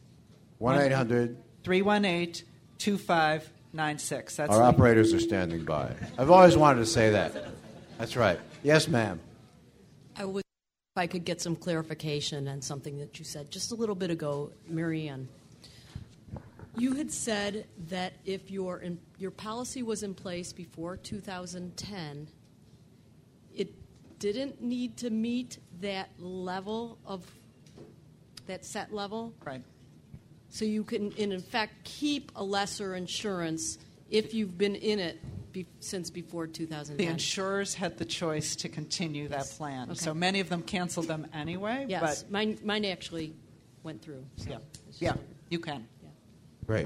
Speaker 1: 1-800-318-2596.
Speaker 2: That's
Speaker 1: our operators are standing by. I've always wanted to say that. That's right. Yes, ma'am.
Speaker 12: I would, if I could get some clarification on something that you said just a little bit ago, Mary Ann. You had said that if your policy was in place before 2010, it didn't need to meet that level of that set level.
Speaker 2: Right.
Speaker 12: So you can, in effect, keep a lesser insurance if you've been in it since before 2010.
Speaker 2: The insurers had the choice to continue that plan. Okay. So many of them canceled them anyway.
Speaker 12: Yes, but mine actually went through. So
Speaker 2: yeah, you can.
Speaker 12: Yeah.
Speaker 1: Great.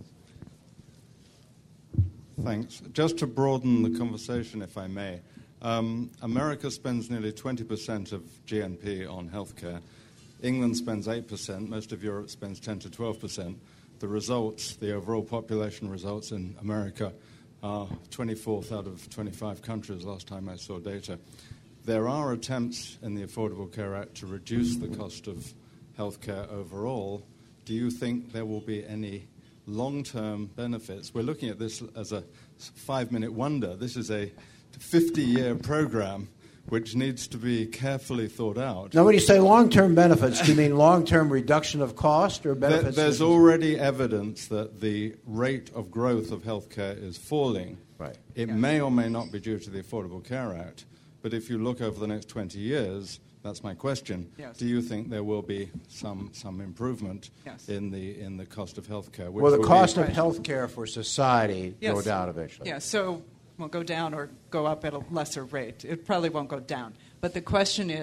Speaker 13: Thanks. Just to broaden the conversation, if I may, America spends nearly 20% of GNP on healthcare. England spends 8%. Most of Europe spends 10 to 12%. The results, the overall population results in America, 24th out of 25 countries last time I saw data. There are attempts in the Affordable Care Act to reduce the cost of healthcare overall. Do you think there will be any long-term benefits? We're looking at this as a 5-minute wonder. This is a 50-year program which needs to be carefully thought out.
Speaker 1: Now, when you say long-term benefits, do you mean long-term reduction of cost or benefits?
Speaker 13: There's already evidence that the rate of growth of healthcare is falling.
Speaker 1: Right.
Speaker 13: It may or may not be due to the Affordable Care Act, but if you look over the next 20 years, that's my question.
Speaker 2: Yes.
Speaker 13: Do you think there will be some improvement in the cost of healthcare?
Speaker 1: Will the cost of healthcare for society go down eventually?
Speaker 2: Yeah, so will go down or go up at a lesser rate. It probably won't go down. But the question is,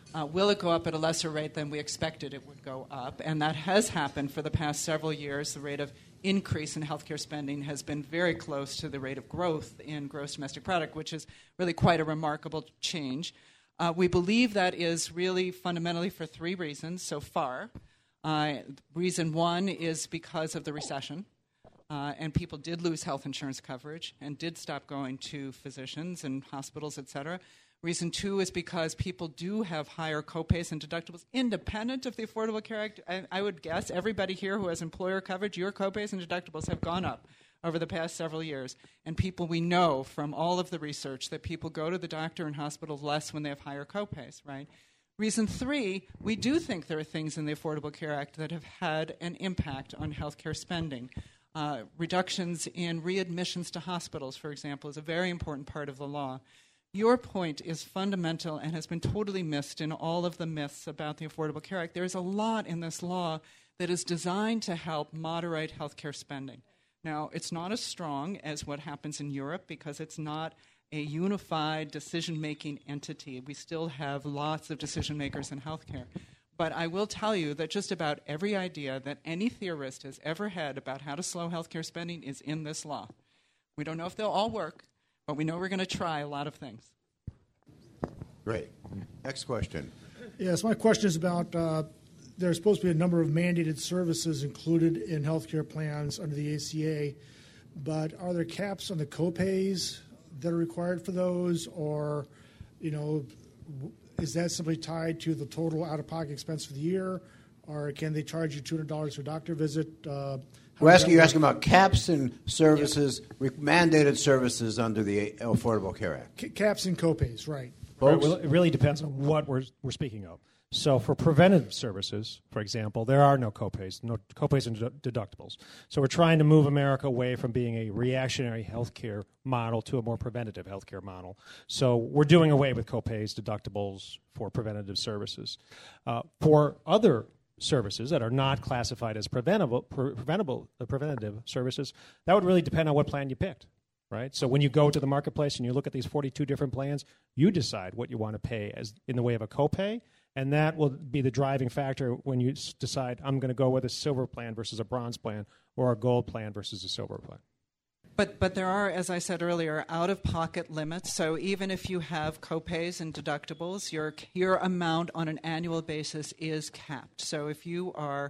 Speaker 2: Will it go up at a lesser rate than we expected it would go up? And that has happened for the past several years. The rate of increase in healthcare spending has been very close to the rate of growth in gross domestic product, which is really quite a remarkable change. We believe that is really fundamentally for three reasons so far. Reason one is because of the recession, and people did lose health insurance coverage and did stop going to physicians and hospitals, et cetera. Reason two is because people do have higher copays and deductibles independent of the Affordable Care Act. I would guess everybody here who has employer coverage, your copays and deductibles have gone up over the past several years. And people, we know from all of the research that people go to the doctor and hospitals less when they have higher copays, right? Reason three, we do think there are things in the Affordable Care Act that have had an impact on healthcare spending. Reductions in readmissions to hospitals, for example, is a very important part of the law. Your point is fundamental and has been totally missed in all of the myths about the Affordable Care Act. There is a lot in this law that is designed to help moderate healthcare spending. Now, it's not as strong as what happens in Europe because it's not a unified decision-making entity. We still have lots of decision-makers in healthcare. But I will tell you that just about every idea that any theorist has ever had about how to slow healthcare spending is in this law. We don't know if they'll all work, but we know we're going to try a lot of things.
Speaker 1: Great. Next question.
Speaker 8: Yes, my question is about there's supposed to be a number of mandated services included in healthcare plans under the ACA, but are there caps on the copays that are required for those, or, is that simply tied to the total out-of-pocket expense for the year, or can they charge you $200 for a doctor visit?
Speaker 1: You're asking about caps and services, mandated services under the Affordable Care Act.
Speaker 8: Caps and copays, right.
Speaker 3: Right, well, it really depends on what we're speaking of. So for preventative services, for example, there are no copays and deductibles. So we're trying to move America away from being a reactionary healthcare model to a more preventative healthcare model. So we're doing away with copays, deductibles for preventative services. For other services that are not classified as preventative services, that would really depend on what plan you picked. Right? So when you go to the marketplace and you look at these 42 different plans, you decide what you want to pay as in the way of a copay, and that will be the driving factor when you decide I'm going to go with a silver plan versus a bronze plan or a gold plan versus a silver plan.
Speaker 2: But there are, as I said earlier, out-of-pocket limits. So even if you have copays and deductibles, your amount on an annual basis is capped. So if you are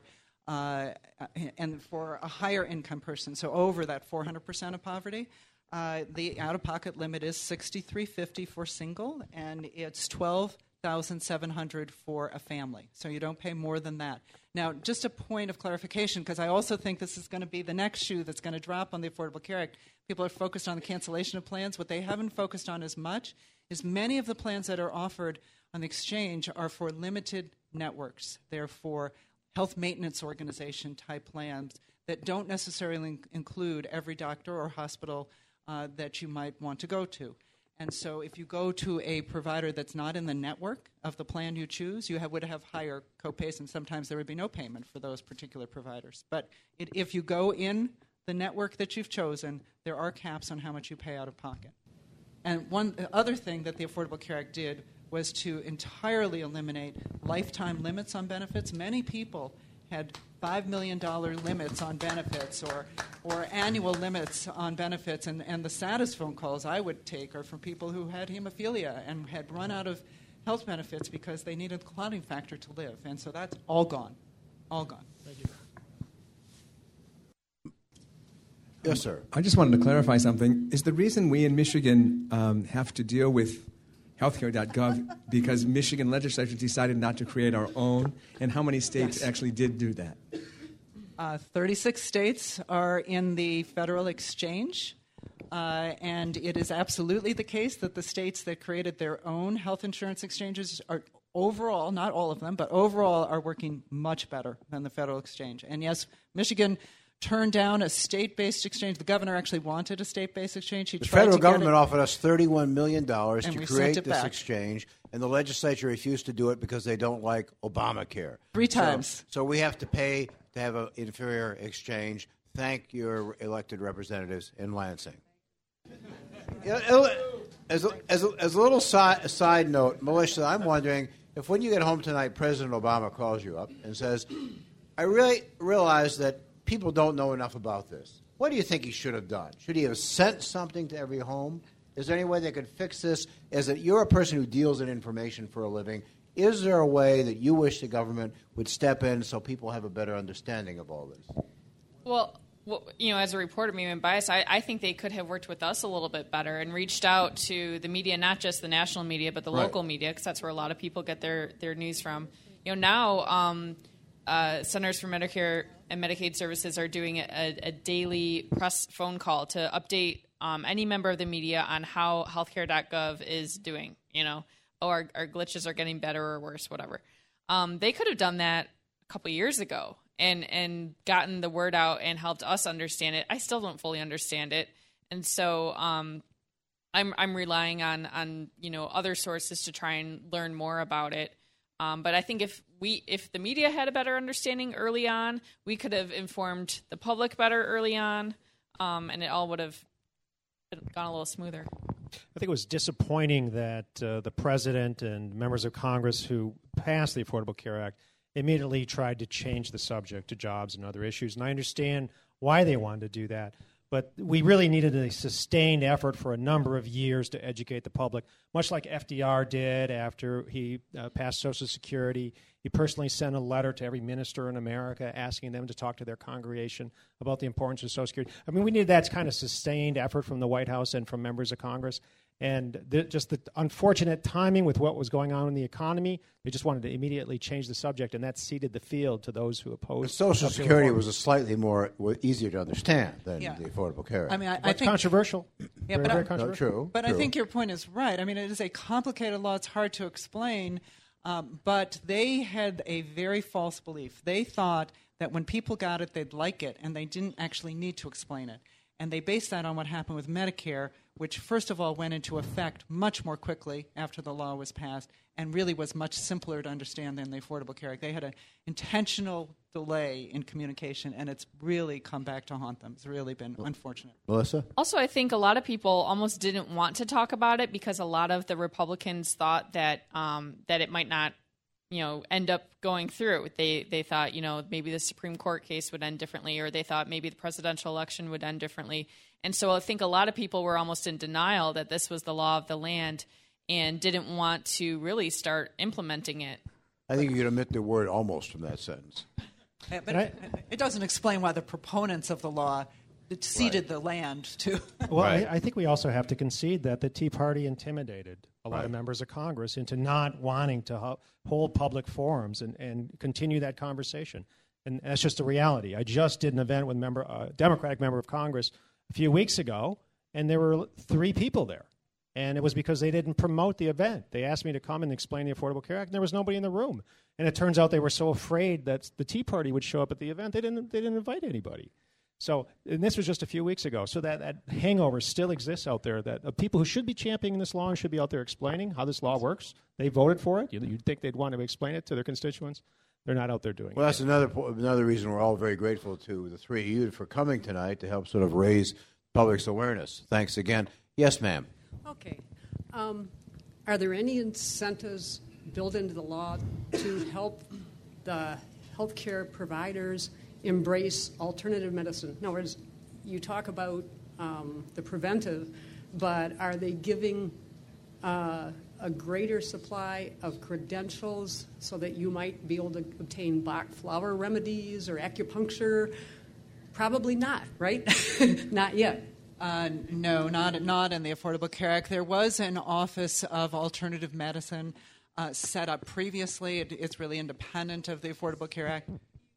Speaker 2: and for a higher income person, so over that 400% of poverty, the out-of-pocket limit is $6,350 for single, and it's $12,700 for a family. So you don't pay more than that. Now, just a point of clarification, because I also think this is going to be the next shoe that's going to drop on the Affordable Care Act. People are focused on the cancellation of plans. What they haven't focused on as much is many of the plans that are offered on the exchange are for limited networks. They're for health maintenance organization type plans that don't necessarily include every doctor or hospital that you might want to go to. And so if you go to a provider that's not in the network of the plan you choose, you would have higher copays, and sometimes there would be no payment for those particular providers. But if you go in the network that you've chosen, there are caps on how much you pay out of pocket. And one other thing that the Affordable Care Act did was to entirely eliminate lifetime limits on benefits. Many people had $5 million limits on benefits or annual limits on benefits. And the saddest phone calls I would take are from people who had hemophilia and had run out of health benefits because they needed the clotting factor to live. And so that's all gone. All gone.
Speaker 8: Thank you.
Speaker 1: Yes, sir.
Speaker 14: I just wanted to clarify something. Is the reason we in Michigan have to deal with healthcare.gov because Michigan legislature decided not to create our own? And how many states actually did do that?
Speaker 2: 36 states are in the federal exchange. And it is absolutely the case that the states that created their own health insurance exchanges are overall, not all of them, but overall are working much better than the federal exchange. And yes, Michigan turned down a state-based exchange. The governor actually wanted a state-based exchange.
Speaker 1: The federal government offered us $31 million to create this exchange, and the legislature refused to do it because they don't like Obamacare.
Speaker 2: 3 times.
Speaker 1: So we have to pay to have an inferior exchange. Thank your elected representatives in Lansing. As a little side note, Melissa, I'm wondering if when you get home tonight, President Obama calls you up and says, I really realize that people don't know enough about this. What do you think he should have done? Should he have sent something to every home? Is there any way they could fix this? Is it you're a person who deals in information for a living? Is there a way that you wish the government would step in so people have a better understanding of all this?
Speaker 4: Well, as a reporter, maybe I'm biased, I think they could have worked with us a little bit better and reached out to the media, not just the national media, but the local media, because that's where a lot of people get their news from. Now Centers for Medicare and Medicaid Services are doing a daily press phone call to update any member of the media on how healthcare.gov is doing, our glitches are getting better or worse, whatever. They could have done that a couple years ago and gotten the word out and helped us understand it. I still don't fully understand it. And so I'm relying on other sources to try and learn more about it. But I think if the media had a better understanding early on, we could have informed the public better early on, and it all would have gone a little smoother.
Speaker 3: I think it was disappointing that the president and members of Congress who passed the Affordable Care Act immediately tried to change the subject to jobs and other issues. And I understand why they wanted to do that. But we really needed a sustained effort for a number of years to educate the public, much like FDR did after he passed Social Security. He personally sent a letter to every minister in America asking them to talk to their congregation about the importance of Social Security. I mean, we needed that kind of sustained effort from the White House and from members of Congress. And just the unfortunate timing with what was going on in the economy, they just wanted to immediately change the subject, and that ceded the field to those who opposed.
Speaker 1: Social Security was a slightly easier to understand than the Affordable Care Act.
Speaker 2: I mean, I
Speaker 3: think
Speaker 2: controversial.
Speaker 3: Yeah, very controversial.
Speaker 1: No, true.
Speaker 2: But
Speaker 1: true.
Speaker 2: I think your point is right. I mean, it is a complicated law. It's hard to explain. But they had a very false belief. They thought that when people got it, they'd like it, and they didn't actually need to explain it. And they based that on what happened with Medicare, which first of all went into effect much more quickly after the law was passed and really was much simpler to understand than the Affordable Care Act. They had an intentional delay in communication, and it's really come back to haunt them. It's really been unfortunate.
Speaker 1: Melissa?
Speaker 4: Also, I think a lot of people almost didn't want to talk about it because a lot of the Republicans thought that that it might not end up going through. They thought, maybe the Supreme Court case would end differently, or they thought maybe the presidential election would end differently. And so I think a lot of people were almost in denial that this was the law of the land and didn't want to really start implementing it.
Speaker 1: I think you could omit the word almost from that sentence.
Speaker 2: Yeah, but it doesn't explain why the proponents of the law ceded the land to.
Speaker 3: Well, I think we also have to concede that the Tea Party intimidated a lot of members of Congress into not wanting to hold public forums and continue that conversation. And that's just a reality. I just did an event with a Democratic member of Congress a few weeks ago, and there were 3 people there. And it was because they didn't promote the event. They asked me to come and explain the Affordable Care Act, and there was nobody in the room. And it turns out they were so afraid that the Tea Party would show up at the event, they didn't invite anybody. So, and this was just a few weeks ago. So that hangover still exists out there, that people who should be championing this law and should be out there explaining how this law works, they voted for it. You'd think they'd want to explain it to their constituents. They're not out there doing it.
Speaker 1: Well, that's another reason we're all very grateful to the 3 of you for coming tonight to help sort of raise public's awareness. Thanks again. Yes, ma'am.
Speaker 15: Okay. Are there any incentives built into the law to help the healthcare providers embrace alternative medicine? In other words, you talk about the preventive, but are they giving a greater supply of credentials so that you might be able to obtain Bach flower remedies or acupuncture? Probably not, right? Not yet.
Speaker 2: No, not in the Affordable Care Act. There was an Office of Alternative Medicine set up previously. It's really independent of the Affordable Care Act.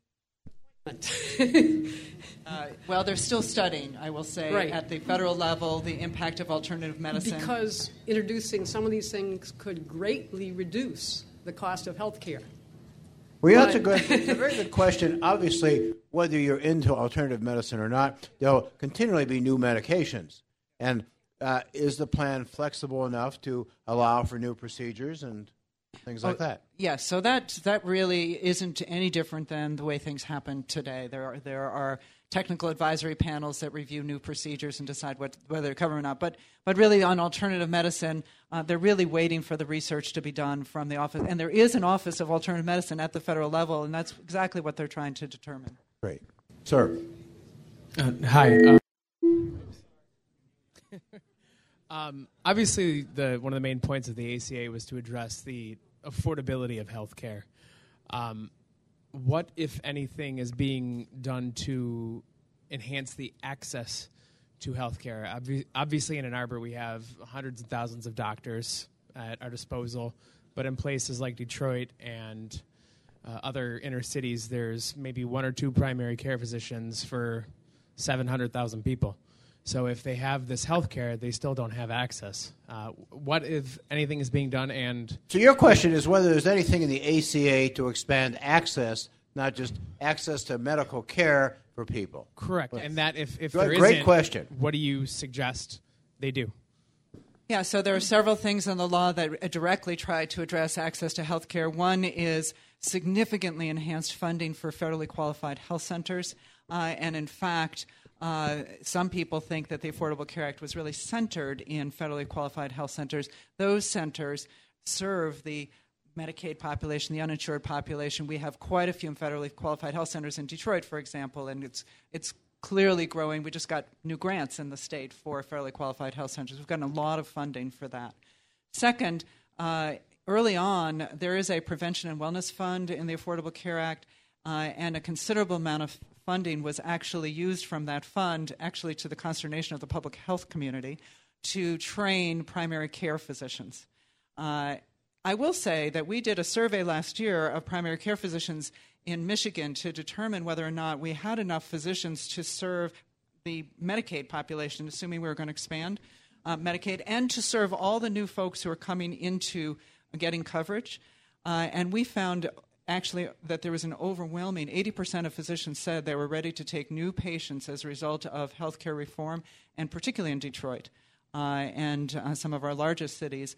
Speaker 2: Well, they're still studying, I will say, at the federal level, the impact of alternative medicine.
Speaker 15: Because introducing some of these things could greatly reduce the cost of health care.
Speaker 1: Well, it's a very good question. Obviously, whether you're into alternative medicine or not, there'll continually be new medications. And is the plan flexible enough to allow for new procedures and things like that?
Speaker 2: Yes, so that really isn't any different than the way things happen today. There are technical advisory panels that review new procedures and decide whether they're covered or not. But really on alternative medicine, they're really waiting for the research to be done from the office. And there is an Office of Alternative Medicine at the federal level, and that's exactly what they're trying to determine.
Speaker 1: Great. Sir.
Speaker 16: Hi. Obviously, one of the main points of the ACA was to address the affordability of health care. What, if anything, is being done to enhance the access to health care? Obviously, in Ann Arbor, we have hundreds of thousands of doctors at our disposal, but in places like Detroit and other inner cities, there's maybe 1 or 2 primary care physicians for 700,000 people. So if they have this health care, they still don't have access. What, if anything, is being done? And
Speaker 1: so your question is whether there's anything in the ACA to expand access, not just access to medical care for people.
Speaker 16: Correct. And that if
Speaker 1: Great
Speaker 16: there isn't,
Speaker 1: question.
Speaker 16: What do you suggest they do?
Speaker 2: Yeah, so there are several things in the law that directly try to address access to health care. One is significantly enhanced funding for federally qualified health centers. And in fact, some people think that the Affordable Care Act was really centered in federally qualified health centers. Those centers serve the Medicaid population, the uninsured population. We have quite a few federally qualified health centers in Detroit, for example, and it's clearly growing. We just got new grants in the state for federally qualified health centers. We've gotten a lot of funding for that. Second, early on, there is a prevention and wellness fund in the Affordable Care Act, and a considerable amount of funding was actually used from that fund, actually to the consternation of the public health community, to train primary care physicians. I will say that we did a survey last year of primary care physicians in Michigan to determine whether or not we had enough physicians to serve the Medicaid population, assuming we were going to expand Medicaid, and to serve all the new folks who are coming into getting coverage. And we found actually that there was an overwhelming 80% of physicians said they were ready to take new patients as a result of healthcare reform, and particularly in Detroit and some of our largest cities.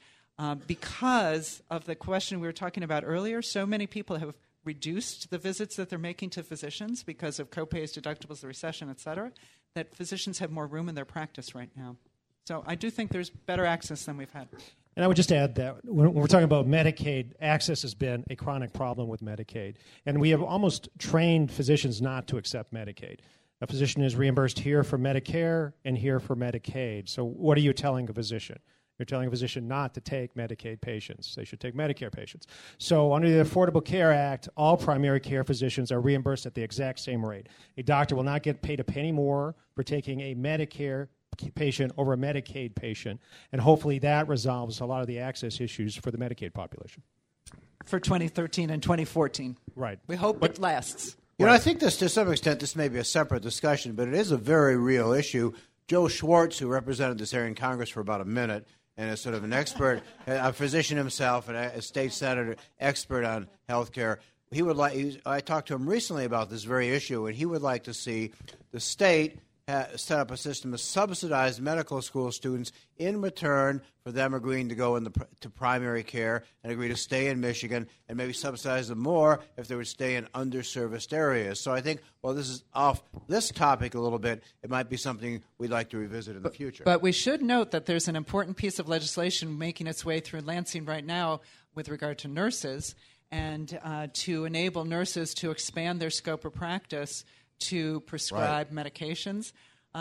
Speaker 2: Because of the question we were talking about earlier, so many people have reduced the visits that they're making to physicians because of copays, deductibles, the recession, et cetera, that physicians have more room in their practice right now. So I do think there's better access than we've had.
Speaker 3: And I would just add that when we're talking about Medicaid, access has been a chronic problem with Medicaid. And we have almost trained physicians not to accept Medicaid. A physician is reimbursed here for Medicare and here for Medicaid. So what are you telling a physician? You're telling a physician not to take Medicaid patients. They should take Medicare patients. So under the Affordable Care Act, all primary care physicians are reimbursed at the exact same rate. A doctor will not get paid a penny more for taking a Medicare patient over a Medicaid patient, and hopefully that resolves a lot of the access issues for the Medicaid population.
Speaker 2: For 2013 and 2014.
Speaker 3: Right.
Speaker 2: We hope it lasts.
Speaker 1: You know, I think this, to some extent, this may be a separate discussion, but it is a very real issue. Joe Schwartz, who represented this area in Congress for about a minute, and is sort of an expert, a physician himself, and a state senator, expert on health care. I talked to him recently about this very issue, and he would like to see the state set up a system of subsidized medical school students in return for them agreeing to go to primary care and agree to stay in Michigan, and maybe subsidize them more if they would stay in underserviced areas. So I think, well, this is off this topic a little bit. It might be something we'd like to revisit in the future.
Speaker 2: But we should note that there's an important piece of legislation making its way through Lansing right now with regard to nurses, and to enable nurses to expand their scope of practice to prescribe medications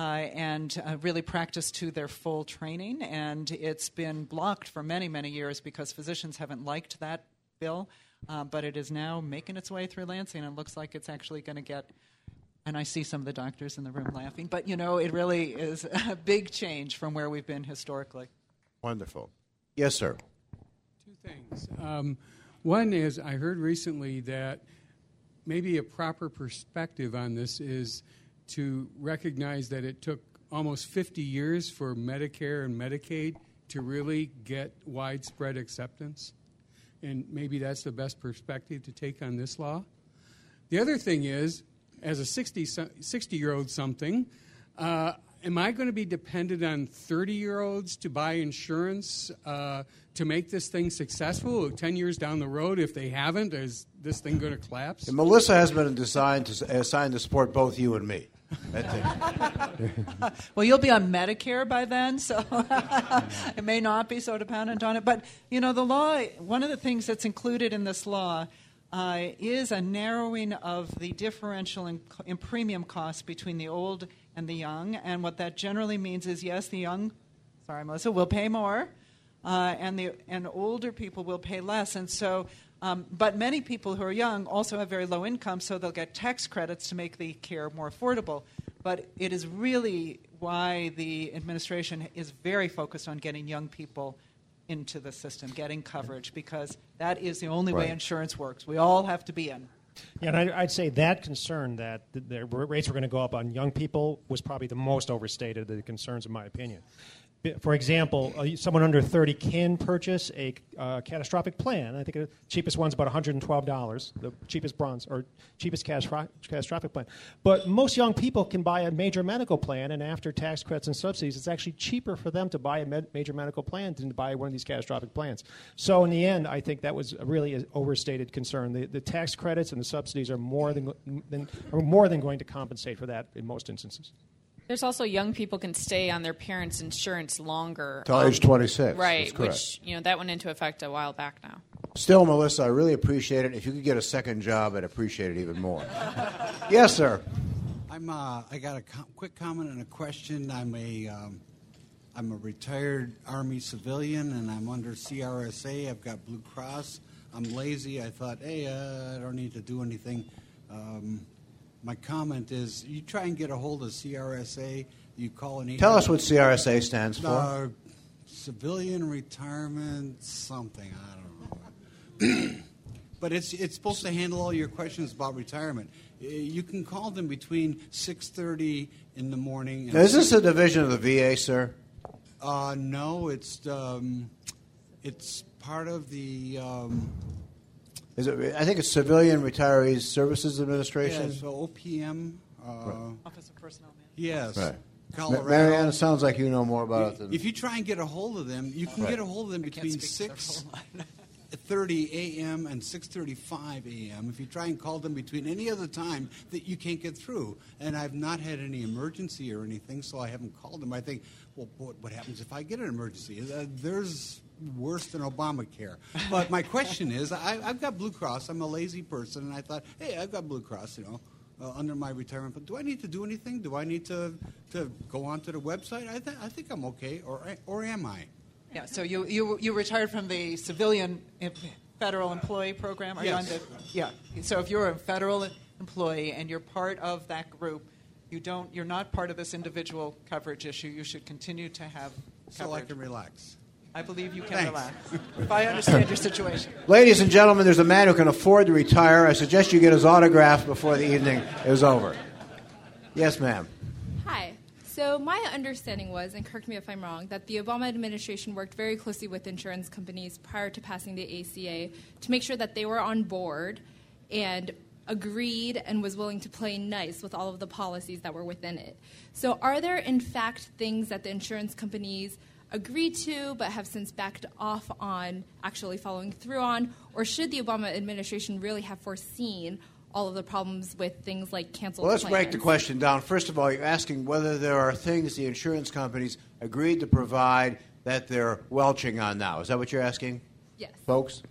Speaker 2: and really practice to their full training. And it's been blocked for many, many years because physicians haven't liked that bill. But it is now making its way through Lansing, and it looks like it's actually going to get, and I see some of the doctors in the room laughing, but, you know, it really is a big change from where we've been historically.
Speaker 1: Wonderful. Yes, sir.
Speaker 17: Two things. One is I heard recently that maybe a proper perspective on this is to recognize that it took almost 50 years for Medicare and Medicaid to really get widespread acceptance. And maybe that's the best perspective to take on this law. The other thing is, as a 60-year-old something, am I going to be dependent on 30-year-olds to buy insurance to make this thing successful? 10 years down the road, if they haven't, is this thing going to collapse?
Speaker 1: And Melissa has been assigned to support both you and me.
Speaker 2: Well, you'll be on Medicare by then, so it may not be so dependent on it. But, the law, one of the things that's included in this law is a narrowing of the differential in premium costs between the old and the young. And what that generally means is, yes, the young, sorry, Melissa, will pay more, and older people will pay less. And so, but many people who are young also have very low income, so they'll get tax credits to make the care more affordable. But it is really why the administration is very focused on getting young people into the system, getting coverage, because that is the only way insurance works. We all have to be in.
Speaker 3: Yeah, and I'd say that concern that the rates were going to go up on young people was probably the most overstated of the concerns, in my opinion. For example, someone under 30 can purchase a catastrophic plan. I think the cheapest one's about $112, the cheapest bronze or cheapest catastrophic plan. But most young people can buy a major medical plan, and after tax credits and subsidies, it's actually cheaper for them to buy a major medical plan than to buy one of these catastrophic plans. So in the end, I think that was really an overstated concern. The tax credits and the subsidies are more than going to compensate for that in most instances.
Speaker 4: There's also young people can stay on their parents' insurance longer.
Speaker 1: Till age 26.
Speaker 4: Right, which, that went into effect a while back now.
Speaker 1: Still, Melissa, I really appreciate it. If you could get a second job, I'd appreciate it even more. Yes, sir.
Speaker 18: I got a quick comment and a question. I'm a retired Army civilian, and I'm under CRSA. I've got Blue Cross. I'm lazy. I thought, hey, I don't need to do anything. My comment is, you try and get a hold of CRSA, you call an...
Speaker 1: Tell us what CRSA stands for.
Speaker 18: Civilian Retirement something, I don't know. But it's supposed to handle all your questions about retirement. You can call them between 6:30 in the morning... And
Speaker 1: now, is this a division of the VA, sir?
Speaker 18: No, it's part of the...
Speaker 1: I think it's Civilian Retirees Services Administration.
Speaker 18: Yeah, so OPM.
Speaker 2: Office of Personnel Management.
Speaker 18: Yes.
Speaker 1: Right.
Speaker 18: Colorado.
Speaker 1: Marianne, it sounds like you know more about it than...
Speaker 18: If you try and get a hold of them, you can get a hold of them between 6:30 a.m. and 6:35 a.m. If you try and call them between any other time that you can't get through. And I've not had any emergency or anything, so I haven't called them. I think, well, what happens if I get an emergency? There's... worse than Obamacare. But my question is, I've got Blue Cross. I'm a lazy person, and I thought, hey, I've got Blue Cross, under my retirement. But do I need to do anything? Do I need to go onto the website? I think I'm okay, or am I?
Speaker 2: Yeah. So you retired from the civilian federal employee program? Are
Speaker 18: yes.
Speaker 2: You on yeah. So if you're a federal employee and you're part of that group, you're not part of this individual coverage issue. You should continue to have coverage.
Speaker 18: So I can relax.
Speaker 2: I believe you can relax. If I understand your situation.
Speaker 1: Ladies and gentlemen, there's a man who can afford to retire. I suggest you get his autograph before the evening is over. Yes, ma'am.
Speaker 19: Hi. So my understanding was, and correct me if I'm wrong, that the Obama administration worked very closely with insurance companies prior to passing the ACA to make sure that they were on board and agreed and was willing to play nice with all of the policies that were within it. So are there, in fact, things that the insurance companies agreed to but have since backed off on actually following through on, or should the Obama administration really have foreseen all of the problems with things like canceled
Speaker 1: plans?
Speaker 19: plans?
Speaker 1: Let's break the question down. First of all, you're asking whether there are things the insurance companies agreed to provide that they're welching on now. Is that what you're asking?
Speaker 19: Yes.
Speaker 1: Folks?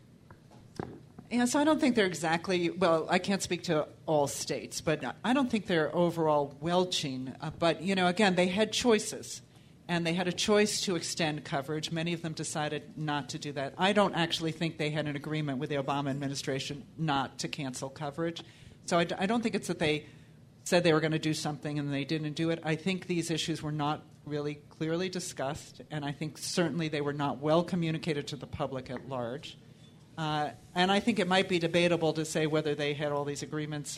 Speaker 2: Yeah, so I don't think they're exactly, well, I can't speak to all states, but I don't think they're overall welching. But, again, they had choices. And they had a choice to extend coverage. Many of them decided not to do that. I don't actually think they had an agreement with the Obama administration not to cancel coverage. So I don't think it's that they said they were going to do something and they didn't do it. I think these issues were not really clearly discussed, and I think certainly they were not well communicated to the public at large. And I think it might be debatable to say whether they had all these agreements.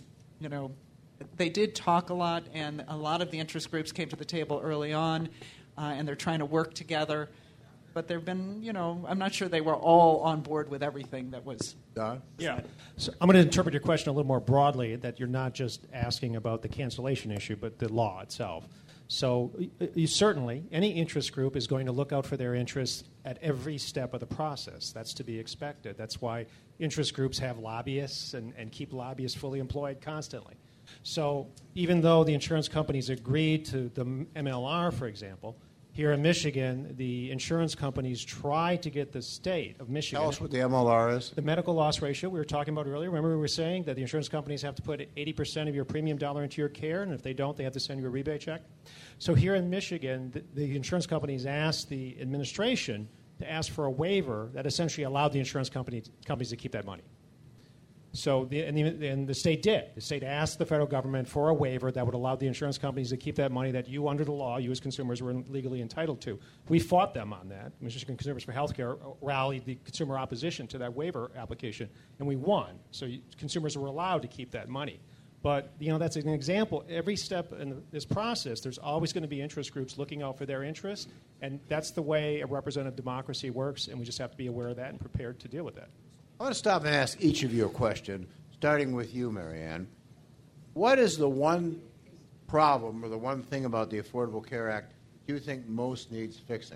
Speaker 2: They did talk a lot, and a lot of the interest groups came to the table early on. And they're trying to work together. But there have been, I'm not sure they were all on board with everything that was
Speaker 1: done.
Speaker 3: Yeah. So I'm going to interpret your question a little more broadly, that you're not just asking about the cancellation issue, but the law itself. So you certainly, any interest group is going to look out for their interests at every step of the process. That's to be expected. That's why interest groups have lobbyists and keep lobbyists fully employed constantly. So even though the insurance companies agreed to the MLR, for example, here in Michigan, the insurance companies tried to get the state of Michigan.
Speaker 1: Tell us what the MLR is.
Speaker 3: The medical loss ratio we were talking about earlier. Remember we were saying that the insurance companies have to put 80% of your premium dollar into your care, and if they don't, they have to send you a rebate check. So here in Michigan, the insurance companies asked the administration to ask for a waiver that essentially allowed the insurance companies to keep that money. So the state did. The state asked the federal government for a waiver that would allow the insurance companies to keep that money that you, under the law, you as consumers were legally entitled to. We fought them on that. Michigan Consumers for Healthcare rallied the consumer opposition to that waiver application, and we won. So consumers were allowed to keep that money. But that's an example. Every step in this process, there's always going to be interest groups looking out for their interests, and that's the way a representative democracy works, and we just have to be aware of that and prepared to deal with that.
Speaker 1: I want to stop and ask each of you a question, starting with you, Marianne. What is the one problem or the one thing about the Affordable Care Act you think most needs fixing?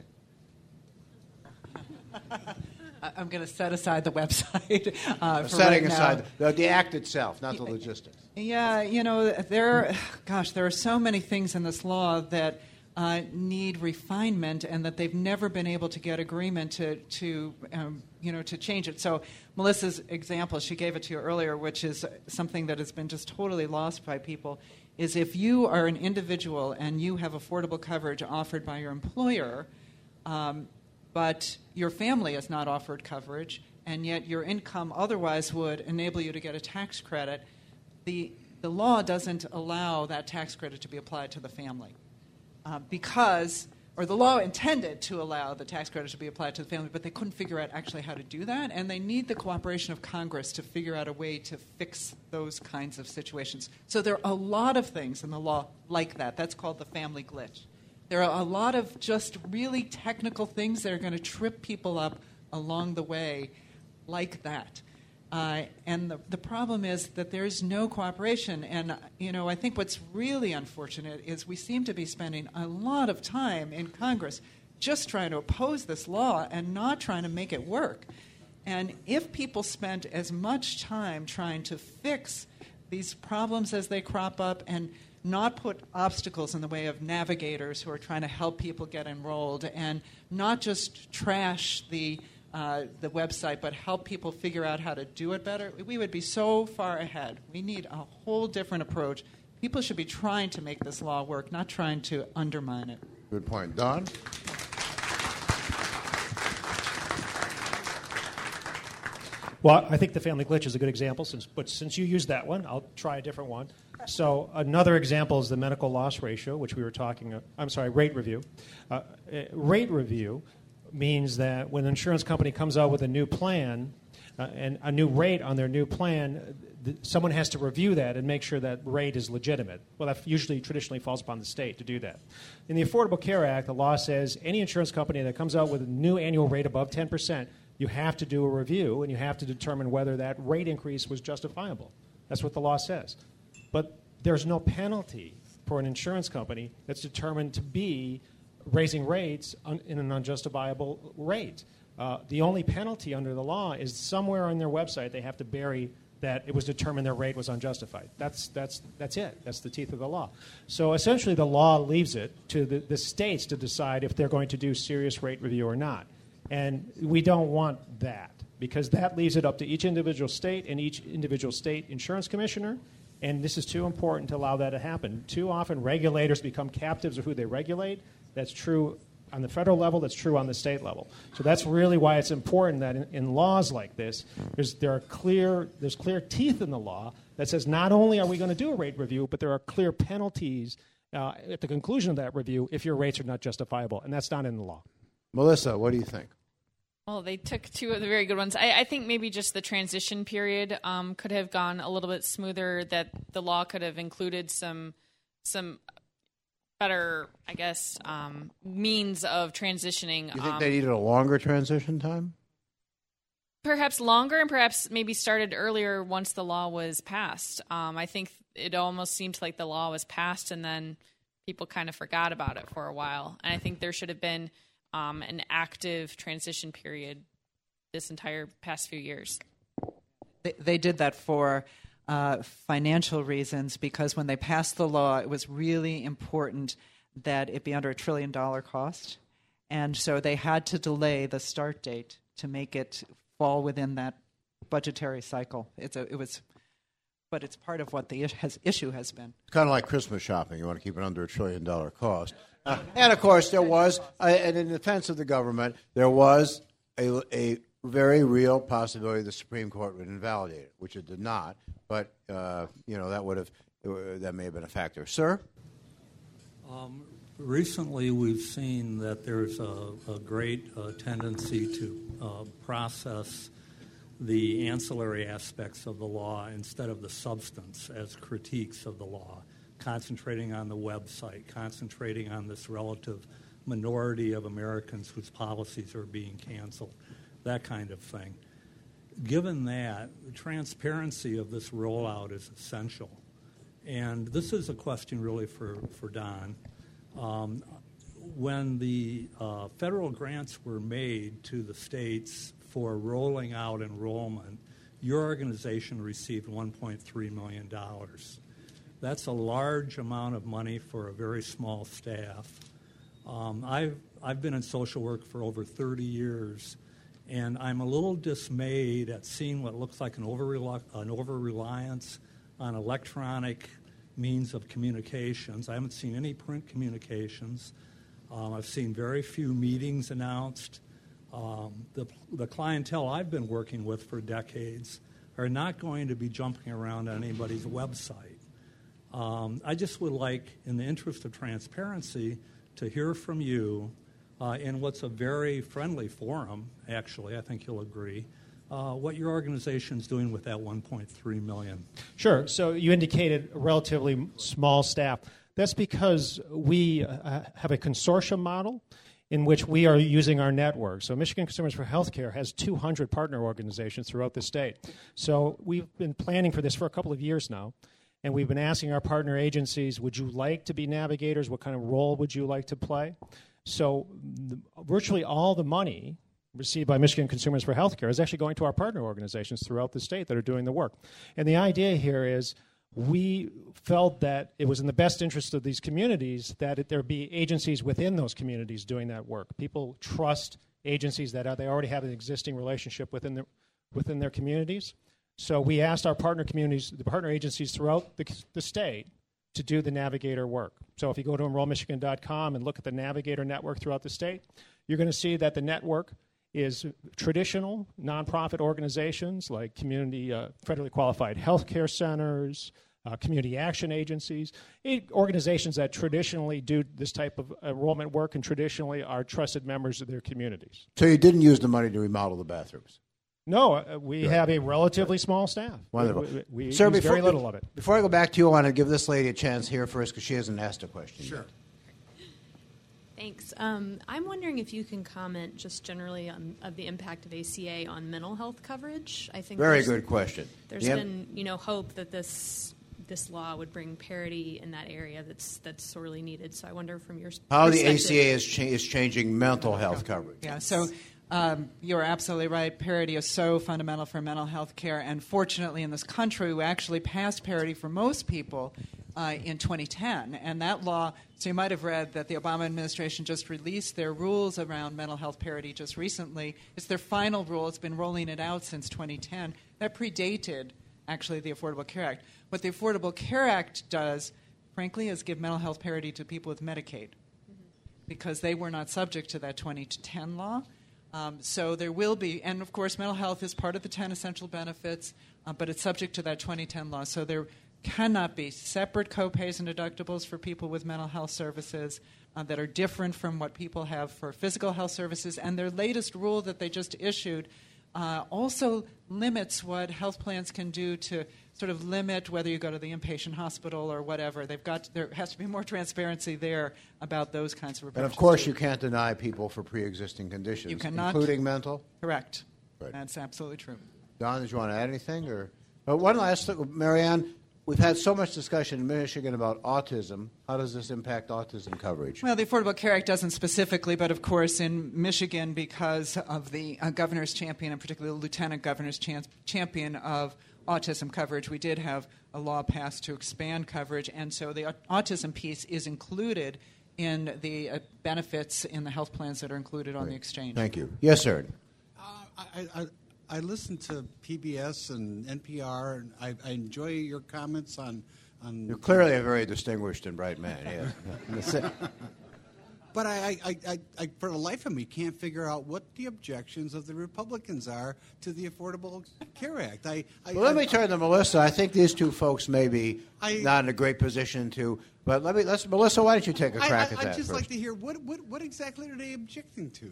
Speaker 2: I'm going to set aside the website.
Speaker 1: Setting aside the act itself, not the logistics.
Speaker 2: Yeah, there are so many things in this law that need refinement, and that they've never been able to get agreement to change it. So Melissa's example, she gave it to you earlier, which is something that has been just totally lost by people, is if you are an individual and you have affordable coverage offered by your employer, but your family is not offered coverage, and yet your income otherwise would enable you to get a tax credit, the law doesn't allow that tax credit to be applied to the family. The law intended to allow the tax credit to be applied to the family, but they couldn't figure out actually how to do that, and they need the cooperation of Congress to figure out a way to fix those kinds of situations. So there are a lot of things in the law like that. That's called the family glitch. There are a lot of just really technical things that are going to trip people up along the way like that. And the problem is that there's no cooperation. And, I think what's really unfortunate is we seem to be spending a lot of time in Congress just trying to oppose this law and not trying to make it work. And if people spent as much time trying to fix these problems as they crop up and not put obstacles in the way of navigators who are trying to help people get enrolled, and not just trash the website, but help people figure out how to do it better, we would be so far ahead. We need a whole different approach. People should be trying to make this law work, not trying to undermine it.
Speaker 1: Good point. Don?
Speaker 3: Well, I think the family glitch is a good example, but since you used that one, I'll try a different one. So another example is the medical loss ratio, which we were talking rate review. Rate review means that when an insurance company comes out with a new plan and a new rate on their new plan, someone has to review that and make sure that rate is legitimate. Well, that traditionally falls upon the state to do that. In the Affordable Care Act, the law says any insurance company that comes out with a new annual rate above 10%, you have to do a review, and you have to determine whether that rate increase was justifiable. That's what the law says. But there's no penalty for an insurance company that's determined to be raising rates in an unjustifiable rate. The only penalty under the law is somewhere on their website they have to bury that it was determined their rate was unjustified. That's it. That's the teeth of the law. So essentially the law leaves it to the states to decide if they're going to do serious rate review or not. And we don't want that, because that leaves it up to each individual state and each individual state insurance commissioner. And this is too important to allow that to happen. Too often regulators become captives of who they regulate. That's true on the federal level. That's true on the state level. So that's really why it's important that in laws like this, there's clear teeth in the law that says not only are we going to do a rate review, but there are clear penalties at the conclusion of that review if your rates are not justifiable. And that's not in the law.
Speaker 1: Melissa, what do you think?
Speaker 4: Well, they took two of the very good ones. I think maybe just the transition period could have gone a little bit smoother, that the law could have included some better, I guess, means of transitioning.
Speaker 1: You think they needed a longer transition time?
Speaker 4: Perhaps longer, and perhaps maybe started earlier once the law was passed. I think it almost seemed like the law was passed and then people kind of forgot about it for a while. And I think there should have been an active transition period this entire past few years.
Speaker 2: They did that for financial reasons, because when they passed the law, it was really important that it be under $1 trillion cost. And so they had to delay the start date to make it fall within that budgetary cycle. But it's part of what the issue has been.
Speaker 1: It's kind of like Christmas shopping. You want to keep it under $1 trillion cost. And, of course, there was, and in defense of the government, there was a very real possibility the Supreme Court would invalidate it, which it did not. But, that may have been a factor. Sir?
Speaker 20: Recently, we've seen that there's a great tendency to process the ancillary aspects of the law instead of the substance as critiques of the law, concentrating on the website, concentrating on this relative minority of Americans whose policies are being canceled, that kind of thing. Given that, the transparency of this rollout is essential. And this is a question really for Don. When the federal grants were made to the states for rolling out enrollment, your organization received $1.3 million. That's a large amount of money for a very small staff. I've been in social work for over 30 years, and I'm a little dismayed at seeing what looks like an over-reliance on electronic means of communications. I haven't seen any print communications. I've seen very few meetings announced. The clientele I've been working with for decades are not going to be jumping around on anybody's website. I just would like, in the interest of transparency, to hear from you in what's a very friendly forum, actually, I think you'll agree, what your organization is doing with that $1.3 million.
Speaker 3: Sure. So you indicated a relatively small staff. That's because we have a consortium model in which we are using our network. So Michigan Consumers for Healthcare has 200 partner organizations throughout the state. So we've been planning for this for a couple of years now, and we've been asking our partner agencies, would you like to be navigators? What kind of role would you like to play? So virtually all the money received by Michigan Consumers for Healthcare is actually going to our partner organizations throughout the state that are doing the work. And the idea here is we felt that it was in the best interest of these communities that there be agencies within those communities doing that work. People trust agencies that they already have an existing relationship within their communities. So we asked our partner communities, the partner agencies throughout the state, to do the Navigator work. So if you go to enrollmichigan.com and look at the Navigator network throughout the state, you're going to see that the network is traditional nonprofit organizations like community federally qualified healthcare centers, community action agencies, organizations that traditionally do this type of enrollment work and traditionally are trusted members of their communities.
Speaker 1: So you didn't use the money to remodel the bathrooms?
Speaker 3: No, we have a relatively small staff.
Speaker 1: Wonderful.
Speaker 3: We
Speaker 1: Sir,
Speaker 3: use very little of it.
Speaker 1: Before I go back to you, I want to give this lady a chance here first because she hasn't asked a question
Speaker 21: Sure.
Speaker 1: yet.
Speaker 21: Thanks. I'm wondering if you can comment just generally of the impact of ACA on mental health coverage. I think
Speaker 1: Very good question.
Speaker 21: There's been, hope that this law would bring parity in that area that's sorely needed. So I wonder from your
Speaker 1: How
Speaker 21: perspective.
Speaker 1: the ACA is changing mental health coverage.
Speaker 2: Yeah, so you're absolutely right. Parity is so fundamental for mental health care. And fortunately, in this country, we actually passed parity for most people in 2010. And that law, so you might have read that the Obama administration just released their rules around mental health parity just recently. It's their final rule. It's been rolling it out since 2010. That predated, actually, the Affordable Care Act. What the Affordable Care Act does, frankly, is give mental health parity to people with Medicaid because they were not subject to that 2010 law. So there will be, and of course mental health is part of the 10 essential benefits, but it's subject to that 2010 law. So there cannot be separate co-pays and deductibles for people with mental health services that are different from what people have for physical health services. And their latest rule that they just issued also limits what health plans can do to sort of limit whether you go to the inpatient hospital or whatever. There has to be more transparency there about those kinds of approaches.
Speaker 1: And of course, you can't deny people for pre-existing conditions,
Speaker 2: You cannot,
Speaker 1: including mental.
Speaker 2: Correct.
Speaker 1: Right.
Speaker 2: That's absolutely true.
Speaker 1: Don, did you want to add anything? Or one last thing, Marianne. we've had so much discussion in Michigan about autism. How does this impact autism coverage?
Speaker 2: Well, the Affordable Care Act doesn't specifically, but of course in Michigan, because of the governor's champion, and particularly the lieutenant governor's champion of autism coverage, we did have a law passed to expand coverage, and so the autism piece is included in the benefits in the health plans that are included on the exchange.
Speaker 1: Thank you. Yes, sir.
Speaker 18: I listen to PBS and NPR, and I enjoy your comments on.
Speaker 1: You're clearly a very distinguished and bright man. Yes.
Speaker 18: But I, for the life of me, can't figure out what the objections of the Republicans are to the Affordable Care Act.
Speaker 1: Well, let me turn to Melissa. I think these two folks may be not in a great position to. But Melissa, why don't you take a crack at that?
Speaker 18: I'd just
Speaker 1: first?
Speaker 18: like to hear what exactly are they objecting to?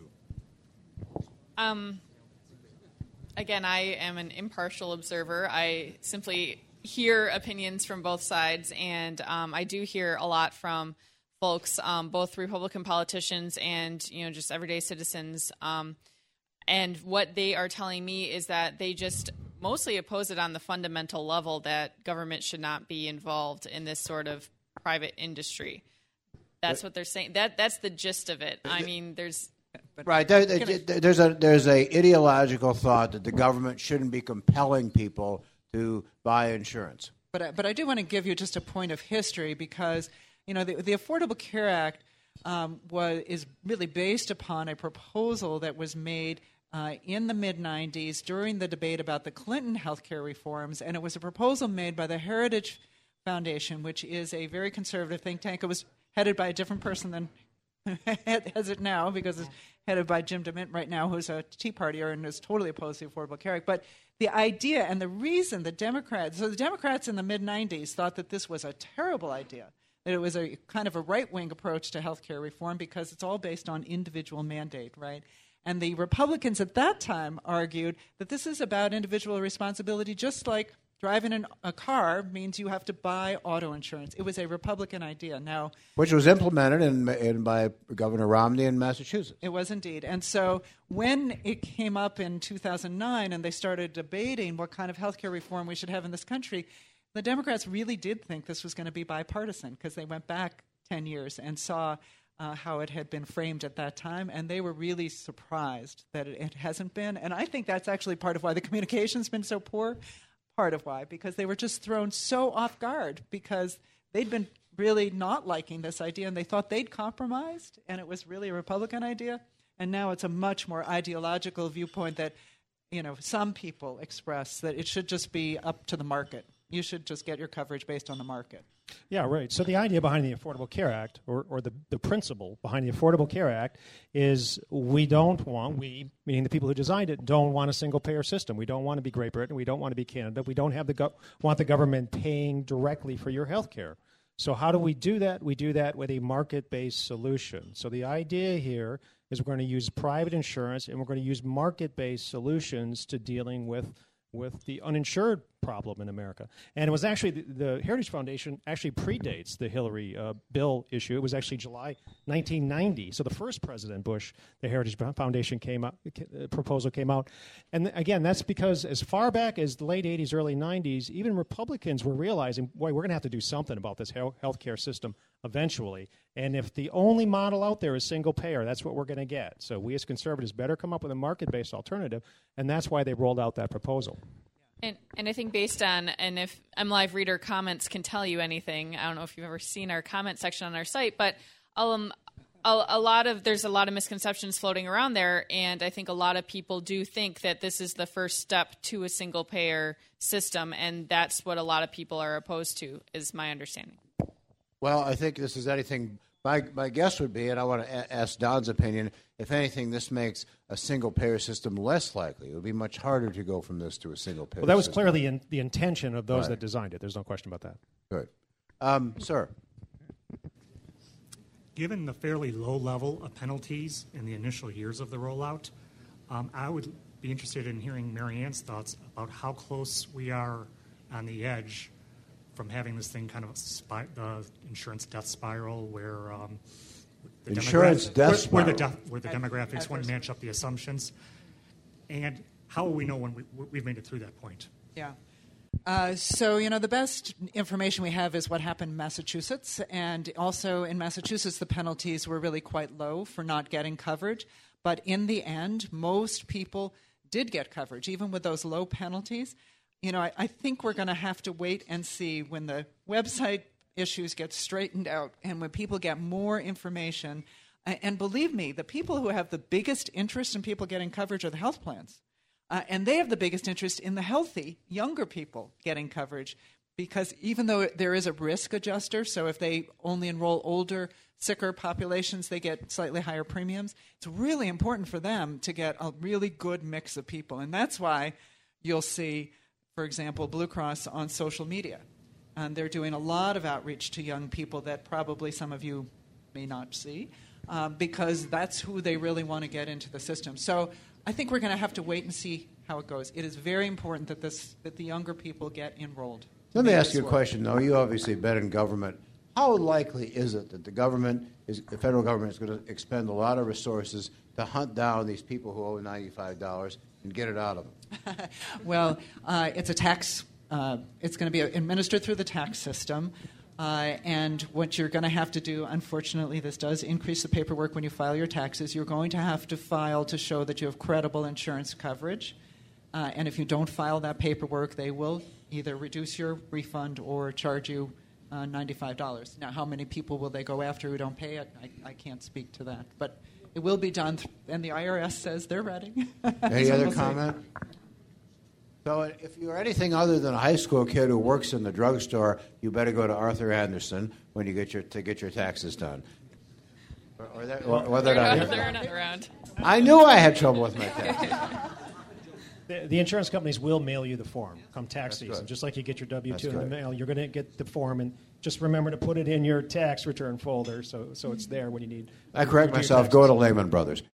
Speaker 4: Again, I am an impartial observer. I simply hear opinions from both sides, and I do hear a lot from folks, both Republican politicians and just everyday citizens. And what they are telling me is that they just mostly oppose it on the fundamental level that government should not be involved in this sort of private industry. That's what they're saying. That's the gist of it. I mean, there's.
Speaker 1: Right. There's a ideological thought that the government shouldn't be compelling people to buy insurance.
Speaker 2: But I do want to give you just a point of history because the Affordable Care Act is really based upon a proposal that was made in the mid-'90s during the debate about the Clinton health care reforms, and it was a proposal made by the Heritage Foundation, which is a very conservative think tank. It was headed by a different person than has it now, because it's headed by Jim DeMint right now, who's a Tea Partier and is totally opposed to the Affordable Care Act. But the idea and the reason the Democrats in the mid-'90s thought that this was a terrible idea, that it was a kind of a right-wing approach to health care reform because it's all based on individual mandate, right? And the Republicans at that time argued that this is about individual responsibility, just like driving a car means you have to buy auto insurance. It was a Republican idea. Now, which
Speaker 1: was implemented by Governor Romney in Massachusetts.
Speaker 2: It was indeed. And so when it came up in 2009 and they started debating what kind of health care reform we should have in this country, the Democrats really did think this was going to be bipartisan because they went back 10 years and saw how it had been framed at that time, and they were really surprised that it hasn't been. And I think that's actually part of why the communication's been so poor. Part of why, because they were just thrown so off guard because they'd been really not liking this idea and they thought they'd compromised and it was really a Republican idea. And now it's a much more ideological viewpoint that, some people express that it should just be up to the market. You should just get your coverage based on the market.
Speaker 3: Yeah, right. So the idea behind the Affordable Care Act, or the principle behind the Affordable Care Act, is we, meaning the people who designed it, don't want a single-payer system. We don't want to be Great Britain. We don't want to be Canada. We don't have want the government paying directly for your health care. So how do we do that? We do that with a market-based solution. So the idea here is we're going to use private insurance, and we're going to use market-based solutions to dealing with the uninsured problem in America. And it was actually, the Heritage Foundation actually predates the Hillary bill issue. It was actually July 1990. So the first President Bush, the Heritage Foundation proposal came out. And again, that's because as far back as the late 80s, early 90s, even Republicans were realizing, boy, we're going to have to do something about this health care system eventually. And if the only model out there is single payer, that's what we're going to get. So we as conservatives better come up with a market-based alternative, and that's why they rolled out that proposal.
Speaker 4: And I think based on, and if MLive Reader comments can tell you anything, I don't know if you've ever seen our comment section on our site, but there's a lot of misconceptions floating around there, and I think a lot of people do think that this is the first step to a single payer system, and that's what a lot of people are opposed to, is my understanding.
Speaker 1: Well, I think this is anything. My guess would be, and I want to ask Don's opinion, if anything, this makes a single-payer system less likely. It would be much harder to go from this to a single-payer system.
Speaker 3: Well, that was clearly the intention of those that designed it. There's no question about that.
Speaker 1: Good. Sir?
Speaker 7: Given the fairly low level of penalties in the initial years of the rollout, I would be interested in hearing Mary Ann's thoughts about how close we are on the edge from having this thing kind of the insurance death spiral where the demographics wouldn't match up the assumptions. And how will we know when we've made it through that point?
Speaker 2: Yeah. So, the best information we have is what happened in Massachusetts. And also in Massachusetts, the penalties were really quite low for not getting coverage. But in the end, most people did get coverage, even with those low penalties. I think we're going to have to wait and see when the website issues get straightened out and when people get more information. And believe me, the people who have the biggest interest in people getting coverage are the health plans. And they have the biggest interest in the healthy, younger people getting coverage, because even though there is a risk adjuster, so if they only enroll older, sicker populations, they get slightly higher premiums. It's really important for them to get a really good mix of people. And that's why you'll see, for example, Blue Cross on social media. And they're doing a lot of outreach to young people that probably some of you may not see, because that's who they really want to get into the system. So I think we're going to have to wait and see how it goes. It is very important that the younger people get enrolled.
Speaker 1: Let me ask you a question, though. You obviously been in government. How likely is it that the federal government is going to expend a lot of resources to hunt down these people who owe $95 and get it out of them?
Speaker 2: Well, it's a tax. It's going to be administered through the tax system. And what you're going to have to do, unfortunately, this does increase the paperwork when you file your taxes. You're going to have to file to show that you have credible insurance coverage. And if you don't file that paperwork, they will either reduce your refund or charge you $95. Now, how many people will they go after who don't pay it? I can't speak to that. But it will be done, and the IRS says they're ready.
Speaker 1: Any other comment? So if you're anything other than a high school kid who works in the drugstore, you better go to Arthur Anderson when you get your taxes done. Or they're not
Speaker 4: around.
Speaker 1: I knew I had trouble with my taxes.
Speaker 3: The insurance companies will mail you the form come tax season.
Speaker 1: Good.
Speaker 3: Just like you get your W-2
Speaker 1: That's
Speaker 3: in the
Speaker 1: good.
Speaker 3: mail, you're going to get the form, and just remember to put it in your tax return folder so it's there when you need.
Speaker 1: I correct myself. Go to Lehman Brothers.